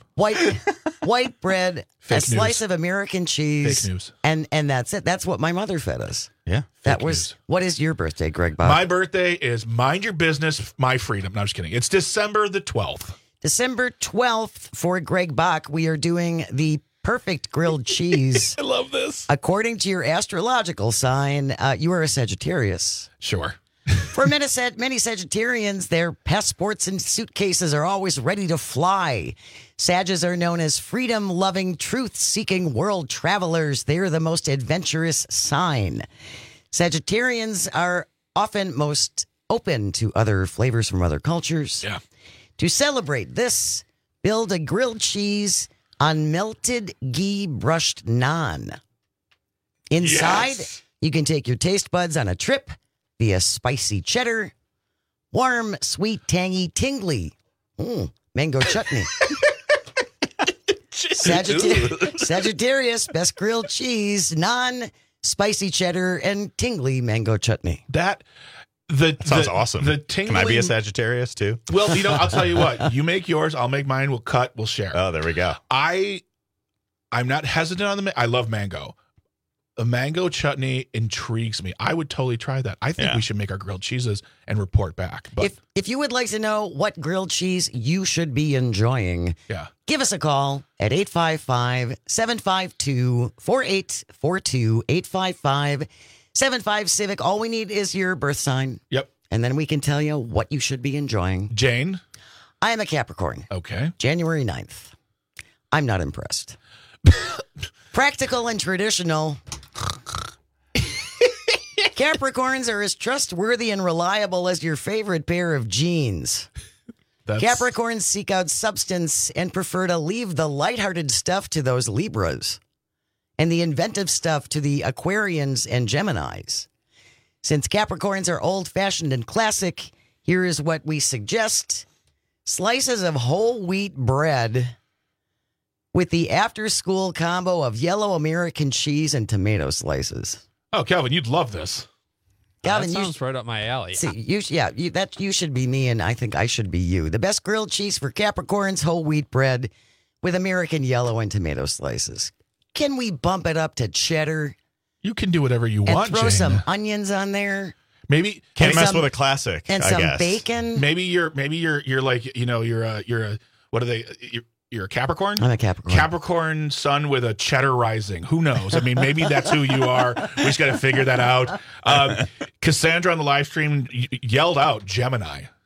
White bread, Fake slice of American cheese. Fake news. And that's it. That's what my mother fed us. Yeah. That was. What is your birthday, Greg Bob? My birthday is mind your business, my freedom. No, I'm just kidding. It's December the 12th. December 12th for Greg Bach. We are doing the perfect grilled cheese. I love this. According to your astrological sign, you are a Sagittarius. Sure. For many Sagittarians, their passports and suitcases are always ready to fly. Sages are known as freedom-loving, truth-seeking world travelers. They're the most adventurous sign. Sagittarians are often most open to other flavors from other cultures. Yeah. To celebrate this, build a grilled cheese on melted ghee brushed naan. Inside, you can take your taste buds on a trip via spicy cheddar, warm, sweet, tangy, tingly, mango chutney. Sagittarius, best grilled cheese, naan, spicy cheddar, and tingly mango chutney. That sounds awesome. Can I be a Sagittarius too? Well, I'll tell you what. You make yours, I'll make mine. We'll cut, we'll share. Oh, there we go. I'm not hesitant on I love mango. The mango chutney intrigues me. I would totally try that. I think we should make our grilled cheeses and report back. But if you would like to know what grilled cheese you should be enjoying, give us a call at 855-752-4842, 855-75-CIVIC. All we need is your birth sign. Yep. And then we can tell you what you should be enjoying. Jane? I am a Capricorn. Okay. January 9th. I'm not impressed. Practical and traditional. Capricorns are as trustworthy and reliable as your favorite pair of jeans. Capricorns seek out substance and prefer to leave the lighthearted stuff to those Libras and the inventive stuff to the Aquarians and Geminis. Since Capricorns are old-fashioned and classic, here is what we suggest. Slices of whole wheat bread with the after-school combo of yellow American cheese and tomato slices. Oh, Calvin, you'd love this. Calvin, that sounds right up my alley. See, you should be me, and I think I should be you. The best grilled cheese for Capricorns, whole wheat bread with American yellow and tomato slices. Can we bump it up to cheddar? You can do whatever you want, and throw some onions on there. Maybe can't mess with a classic and some bacon. Maybe you're like you're a what are they? You're a Capricorn? I'm a Capricorn. Capricorn sun with a cheddar rising. Who knows? I mean, maybe that's who you are. We just got to figure that out. Cassandra on the live stream yelled out Gemini.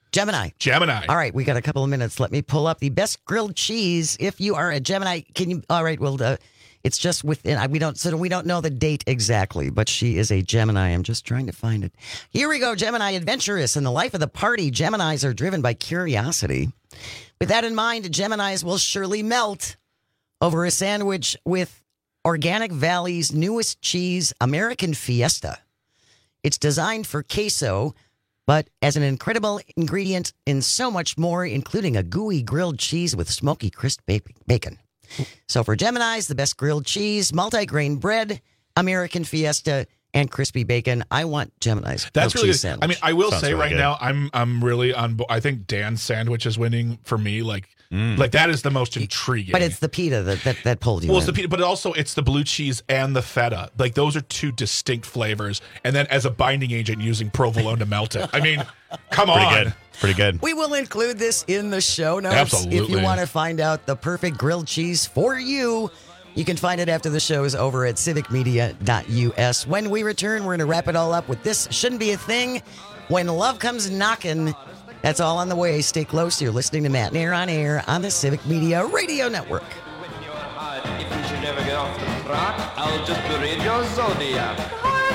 Gemini. Gemini. All right, we got a couple of minutes. Let me pull up the best grilled cheese. If you are a Gemini, can you? All right, well, it's just within. We don't know the date exactly, but she is a Gemini. I'm just trying to find it. Here we go. Gemini, adventurous in the life of the party. Geminis are driven by curiosity. With that in mind, Geminis will surely melt over a sandwich with Organic Valley's newest cheese, American Fiesta. It's designed for queso, but as an incredible ingredient in so much more, including a gooey grilled cheese with smoky crisp bacon. So for Geminis, the best grilled cheese, multi-grain bread, American Fiesta, and crispy bacon. I want Gemini's. That's really good. Sandwich. I mean, I will say really right good. now, I'm really on. I think Dan's sandwich is winning for me. Like that is the most intriguing. But it's the pita that pulled you. Well, in. it's the pita, but also it's the blue cheese and the feta. Like those are two distinct flavors. And then as a binding agent, using provolone to melt it. I mean, come on. Pretty good. Pretty good. We will include this in the show notes. Absolutely. If you want to find out the perfect grilled cheese for you, you can find it after the show is over at civicmedia.us. When we return, we're going to wrap it all up with This Shouldn't Be a Thing. When Love Comes Knocking, that's all on the way. Stay close. You're listening to Matt Nair on Air on the Civic Media Radio Network. If you should ever get off the track, I'll just read your zodiac.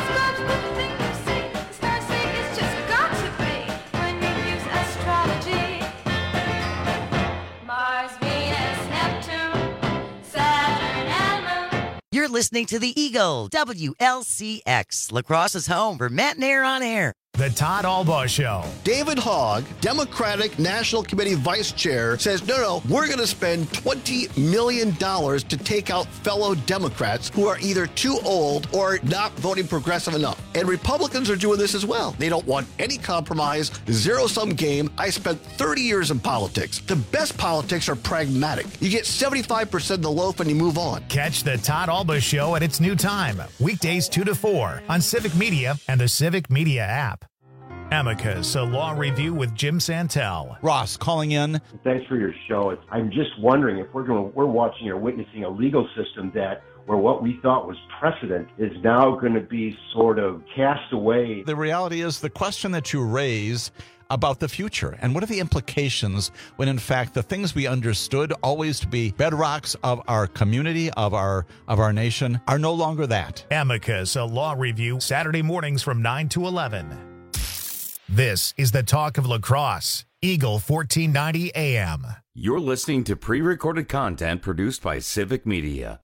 You're listening to The Eagle, WLCX, La Crosse's home for Matt Nair on Air. The Todd Albaugh Show. David Hogg, Democratic National Committee Vice Chair, says, no, we're going to spend $20 million to take out fellow Democrats who are either too old or not voting progressive enough. And Republicans are doing this as well. They don't want any compromise, zero-sum game. I spent 30 years in politics. The best politics are pragmatic. You get 75% of the loaf and you move on. Catch the Todd Albaugh Show at its new time, weekdays 2 to 4 on Civic Media and the Civic Media app. Amicus, a law review with Jim Santel. Ross calling in. Thanks for your show. I'm just wondering if we're watching or witnessing a legal system where what we thought was precedent is now going to be sort of cast away. The reality is the question that you raise about the future and what are the implications when in fact the things we understood always to be bedrocks of our community, of our nation, are no longer that. Amicus, a law review, Saturday mornings from 9 to 11. This is the talk of La Crosse, Eagle 1490 AM. You're listening to pre-recorded content produced by Civic Media.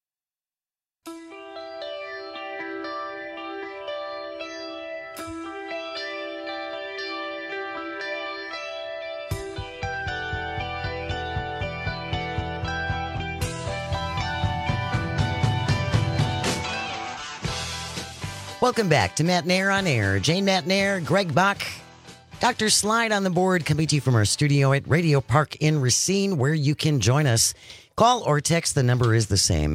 Welcome back to Matt Nair on Air. Jane Matt Nair, Greg Bach, Dr. Slide on the board, coming to you from our studio at Radio Park in Racine, where you can join us. Call or text, the number is the same,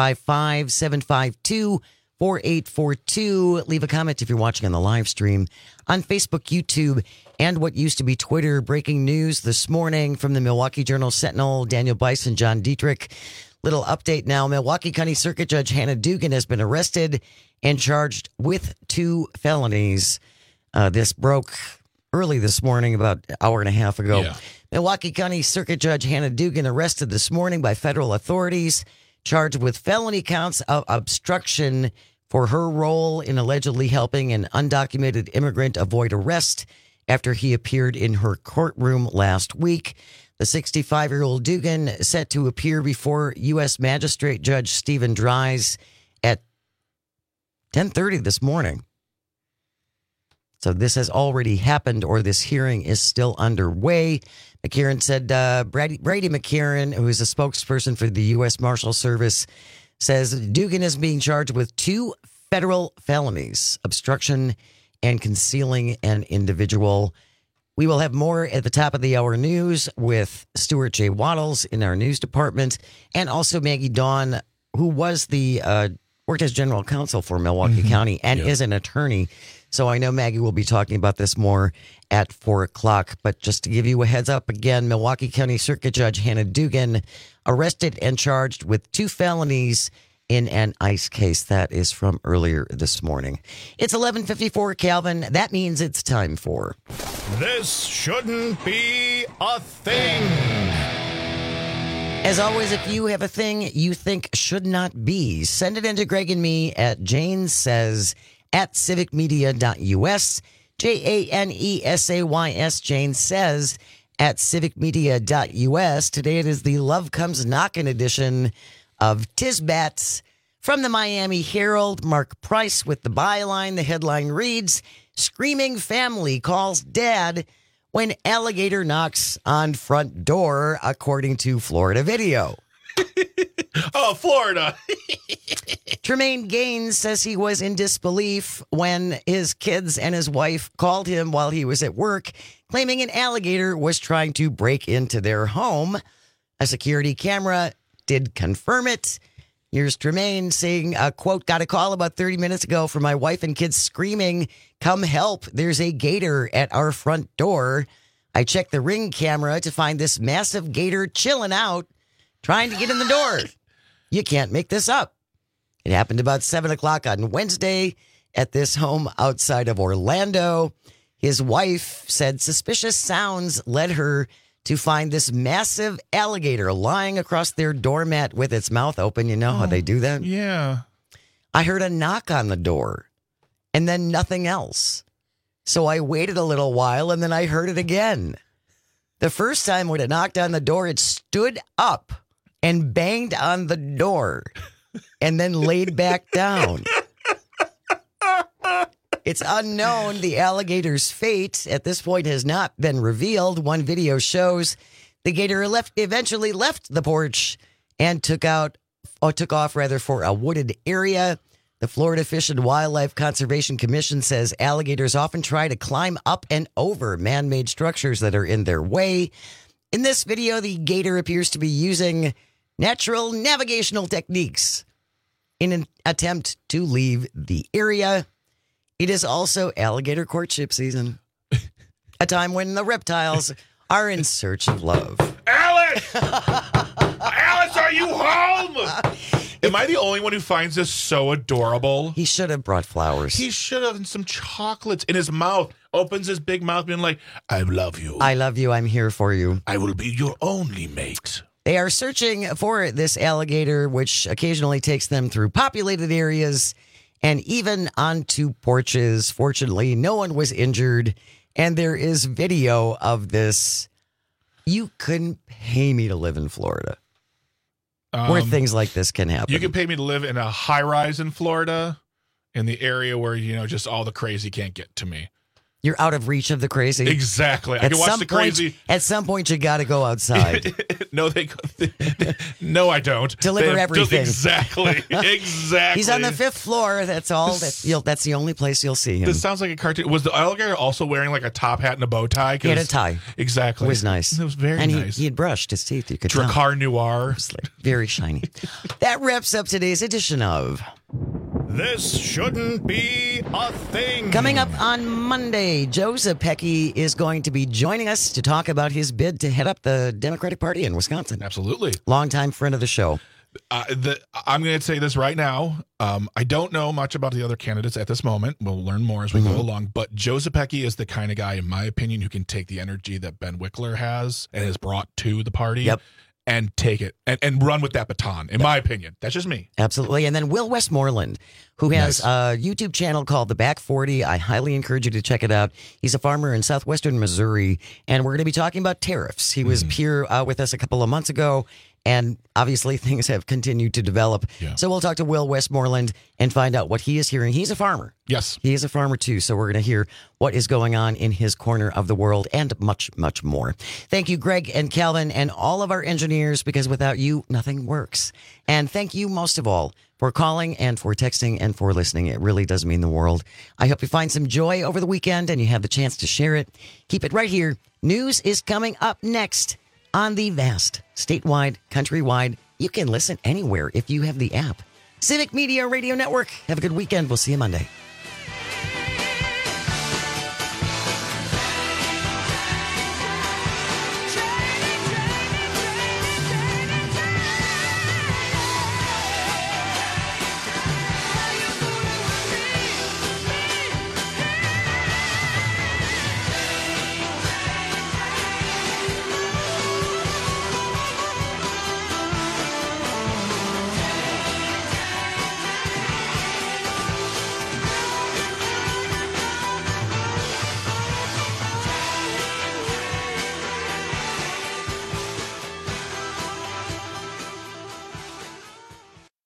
855-752-4842. Leave a comment if you're watching on the live stream on Facebook, YouTube, and what used to be Twitter. Breaking news this morning from the Milwaukee Journal-Sentinel, Daniel Bison, John Dietrich. Little update now. Milwaukee County Circuit Judge Hannah Dugan has been arrested and charged with 2 felonies. This broke early this morning, about an hour and a half ago. Yeah. Milwaukee County Circuit Judge Hannah Dugan arrested this morning by federal authorities, charged with felony counts of obstruction for her role in allegedly helping an undocumented immigrant avoid arrest after he appeared in her courtroom last week. The 65-year-old Dugan set to appear before U.S. Magistrate Judge Stephen Dries at 10:30 this morning. So this has already happened, or this hearing is still underway. McCarran said, Brady McCarran, who is a spokesperson for the U.S. Marshal Service, says Dugan is being charged with 2 federal felonies, obstruction and concealing an individual. We will have more at the top of the hour news with Stuart J. Waddles in our news department, and also Maggie Dawn, who was worked as general counsel for Milwaukee County and is an attorney. So I know Maggie will be talking about this more at 4 o'clock. But just to give you a heads up again, Milwaukee County Circuit Judge Hannah Dugan arrested and charged with 2 felonies in an ice case. That is from earlier this morning. It's 11:54, Calvin. That means it's time for... This shouldn't be a thing. As always, if you have a thing you think should not be, send it into Greg and me at janesays@civicmedia.us. JANESAYS, Jane Says at civicmedia.us. Today it is the Love Comes Knockin' edition of Tisbats. From the Miami Herald, Mark Price with the byline. The headline reads, Screaming family calls dad when alligator knocks on front door, according to Florida Video. Oh, Florida. Tremaine Gaines says he was in disbelief when his kids and his wife called him while he was at work, claiming an alligator was trying to break into their home. A security camera did confirm it. Here's Tremaine saying, quote, got a call about 30 minutes ago from my wife and kids screaming, come help, there's a gator at our front door. I checked the Ring camera to find this massive gator chilling out, trying to get in the door. You can't make this up. It happened about 7 o'clock on Wednesday at this home outside of Orlando. His wife said suspicious sounds led her to find this massive alligator lying across their doormat with its mouth open. You know how they do that? Yeah. I heard a knock on the door and then nothing else. So I waited a little while and then I heard it again. The first time when it knocked on the door, it stood up and banged on the door and then laid back down. It's unknown. The alligator's fate at this point has not been revealed. One video shows the gator eventually left the porch and took off for a wooded area. The Florida Fish and Wildlife Conservation Commission says alligators often try to climb up and over man-made structures that are in their way. In this video, the gator appears to be using natural navigational techniques in an attempt to leave the area. It is also alligator courtship season, a time when the reptiles are in search of love. Alice! Alice, are you home? Am I the only one who finds this so adorable? He should have brought flowers. He should have, and some chocolates in his mouth. Opens his big mouth being like, I love you. I love you. I'm here for you. I will be your only mate. They are searching for this alligator, which occasionally takes them through populated areas and even onto porches. Fortunately, no one was injured, and there is video of this. You couldn't pay me to live in Florida, where things like this can happen. You can pay me to live in a high-rise in Florida, in the area where, just all the crazy can't get to me. You're out of reach of the crazy. Exactly. I can watch the crazy. At some point, you got to go outside. No, no, I don't. Deliver everything. Exactly. Exactly. He's on the 5th floor. That's all. That's the only place you'll see him. This sounds like a cartoon. Was the alligator also wearing like a top hat and a bow tie? He had a tie. Exactly. It was nice. It was very nice. He had brushed his teeth. You could Drakkar tell. Noir. Very shiny. That wraps up today's edition of This Shouldn't Be a Thing. Coming up on Monday, Joe Zepecki is going to be joining us to talk about his bid to head up the Democratic Party in Wisconsin. Absolutely. Longtime friend of the show. I'm going to say this right now. I don't know much about the other candidates at this moment. We'll learn more as we go along. But Joe Zepecki is the kind of guy, in my opinion, who can take the energy that Ben Wickler has and has brought to the party. And take it and run with that baton, in my opinion. That's just me. Absolutely. And then Will Westmoreland, who has a YouTube channel called The Back 40. I highly encourage you to check it out. He's a farmer in southwestern Missouri, and we're going to be talking about tariffs. He was here with us a couple of months ago, and obviously things have continued to develop. So we'll talk to Will Westmoreland and find out what he is hearing. He's a farmer. Yes. He is a farmer too, so we're going to hear what is going on in his corner of the world and much, much more. Thank you, Greg and Calvin, and all of our engineers, because without you, nothing works. And thank you most of all for calling and for texting and for listening. It really does mean the world. I hope you find some joy over the weekend and you have the chance to share it. Keep it right here. News is coming up next on the vast, statewide, countrywide. You can listen anywhere if you have the app. Civic Media Radio Network. Have a good weekend. We'll see you Monday.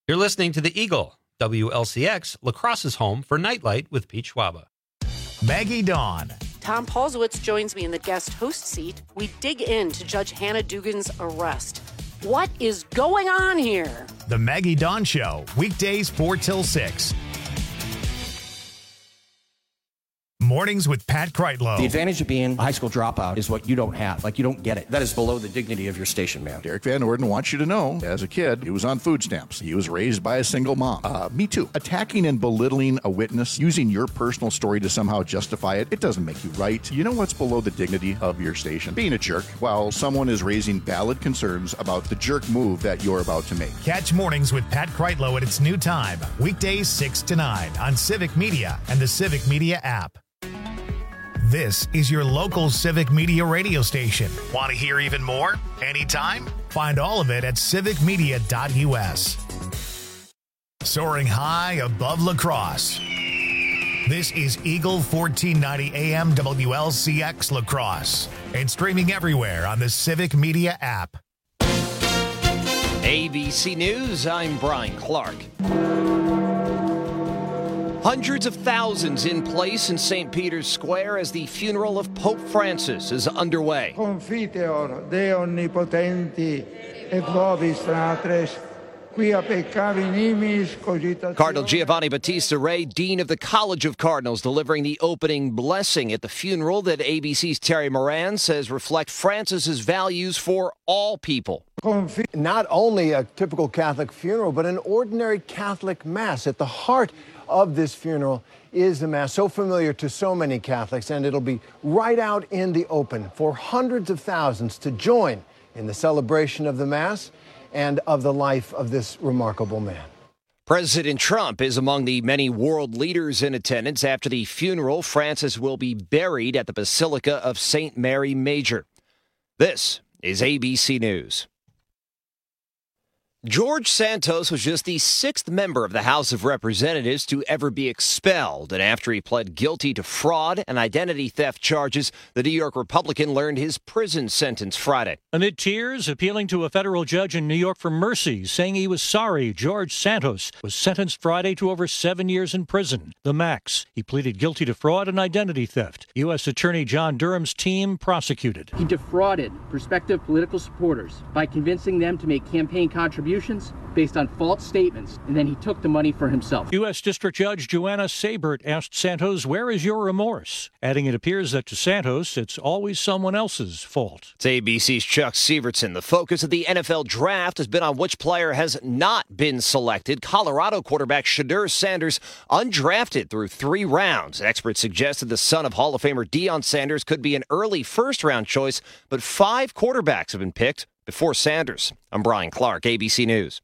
You're listening to The Eagle, WLCX, La Crosse's home for Nightlight with Pete Schwaba. Maggie Dawn. Tom Paulsowitz joins me in the guest host seat. We dig into Judge Hannah Dugan's arrest. What is going on here? The Maggie Dawn Show, weekdays 4 till 6. Mornings with Pat Kreitlow. The advantage of being a high school dropout is what you don't have. Like, you don't get it. That is below the dignity of your station, man. Derek Van Orden wants you to know, as a kid, he was on food stamps. He was raised by a single mom. Me too. Attacking and belittling a witness, using your personal story to somehow justify it, it doesn't make you right. You know what's below the dignity of your station? Being a jerk while someone is raising valid concerns about the jerk move that you're about to make. Catch Mornings with Pat Kreitlow at its new time, weekdays 6 to 9 on Civic Media and the Civic Media app. This is your local Civic Media radio station. Want to hear even more? Anytime? Find all of it at civicmedia.us. Soaring high above La Crosse. This is Eagle 1490 AM WLCX La Crosse and streaming everywhere on the Civic Media app. ABC News, I'm Brian Clark. Hundreds of thousands in place in St. Peter's Square as the funeral of Pope Francis is underway. Confiteor Dei onnipotenti et vobis fratres, quia peccavi nimis cogitationis. Cardinal Giovanni Battista Re, Dean of the College of Cardinals, delivering the opening blessing at the funeral that ABC's Terry Moran says reflect Francis's values for all people. Not only a typical Catholic funeral, but an ordinary Catholic Mass. At the heart of this funeral is the Mass, so familiar to so many Catholics, and it'll be right out in the open for hundreds of thousands to join in the celebration of the Mass and of the life of this remarkable man. President Trump is among the many world leaders in attendance. After the funeral, Francis will be buried at the Basilica of St. Mary Major. This is ABC News. George Santos was just the 6th member of the House of Representatives to ever be expelled. And after he pled guilty to fraud and identity theft charges, the New York Republican learned his prison sentence Friday. Amid tears, appealing to a federal judge in New York for mercy, saying he was sorry, George Santos was sentenced Friday to over 7 years in prison, the max. He pleaded guilty to fraud and identity theft. U.S. Attorney John Durham's team prosecuted. He defrauded prospective political supporters by convincing them to make campaign contributions based on false statements, and then he took the money for himself. U.S. District Judge Joanna Sabert asked Santos, "Where is your remorse?" Adding it appears that to Santos, it's always someone else's fault. It's ABC's Chuck Severson. The focus of the NFL draft has been on which player has not been selected. Colorado quarterback Shedeur Sanders undrafted through 3 rounds. Experts suggested the son of Hall of Famer Deion Sanders could be an early first-round choice, but 5 quarterbacks have been picked before Sanders. I'm Brian Clark, ABC News.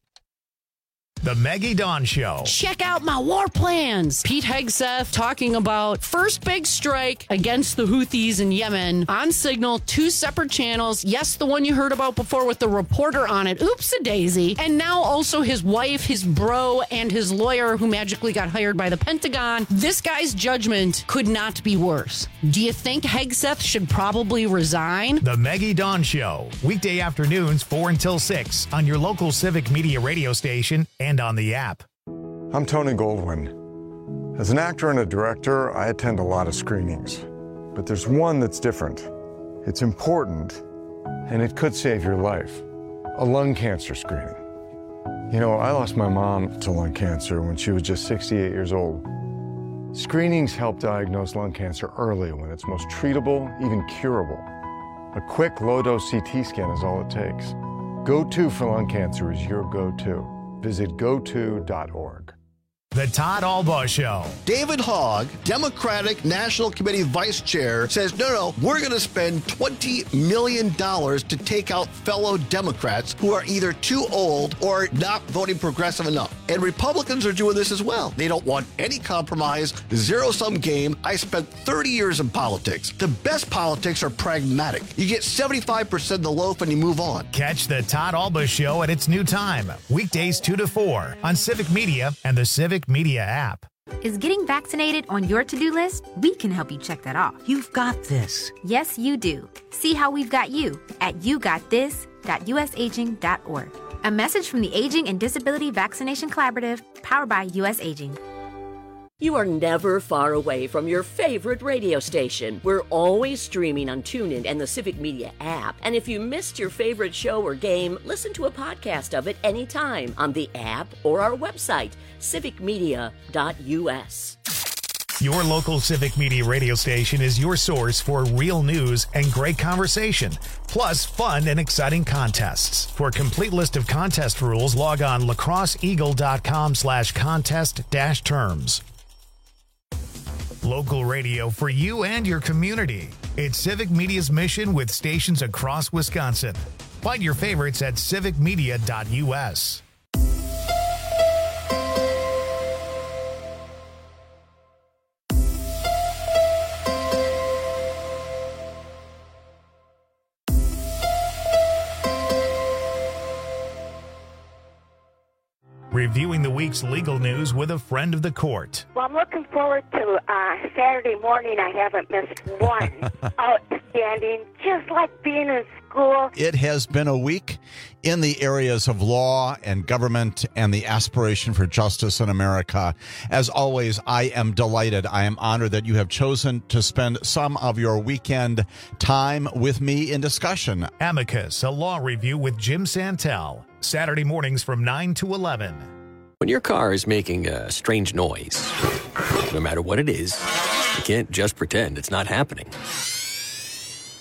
The Maggie Dawn Show. Check out my war plans. Pete Hegseth talking about first big strike against the Houthis in Yemen on Signal, 2 separate channels. Yes, the one you heard about before with the reporter on it. Oops-a-daisy. And now also his wife, his bro, and his lawyer who magically got hired by the Pentagon. This guy's judgment could not be worse. Do you think Hegseth should probably resign? The Maggie Dawn Show. Weekday afternoons 4 until 6 on your local Civic Media radio station and on the app. I'm Tony Goldwyn. As an actor and a director, I attend a lot of screenings. But there's one that's different. It's important, and it could save your life. A lung cancer screening. You know, I lost my mom to lung cancer when she was just 68 years old. Screenings help diagnose lung cancer early when it's most treatable, even curable. A quick low-dose CT scan is all it takes. Go-To for lung cancer is your go-to. Visit goto.org. The Todd Albaugh Show. David Hogg, Democratic National Committee Vice Chair, says, no, we're going to spend $20 million to take out fellow Democrats who are either too old or not voting progressive enough. And Republicans are doing this as well. They don't want any compromise, zero-sum game. I spent 30 years in politics. The best politics are pragmatic. You get 75% of the loaf and you move on. Catch the Todd Albaugh Show at its new time, weekdays 2 to 4 on Civic Media and the Civic Media app. Is getting vaccinated on your to-do list? We can help you check that off. You've got this. Yes, you do. See how we've got you at yougotthis.usaging.org. A message from the Aging and Disability Vaccination Collaborative, powered by U.S. Aging. You are never far away from your favorite radio station. We're always streaming on TuneIn and the Civic Media app. And if you missed your favorite show or game, listen to a podcast of it anytime on the app or our website, civicmedia.us. Your local Civic Media radio station is your source for real news and great conversation, plus fun and exciting contests. For a complete list of contest rules, log on lacrosseeagle.com/contest-terms. Local radio for you and your community. It's Civic Media's mission with stations across Wisconsin. Find your favorites at civicmedia.us. Reviewing the week's legal news with a friend of the court. Well, I'm looking forward to Saturday morning. I haven't missed one. Outstanding, just like being in school. It has been a week in the areas of law and government and the aspiration for justice in America. As always, I am delighted. I am honored that you have chosen to spend some of your weekend time with me in discussion. Amicus, a law review with Jim Santel. Saturday mornings from 9 to 11. When your car is making a strange noise, no matter what it is, you can't just pretend it's not happening.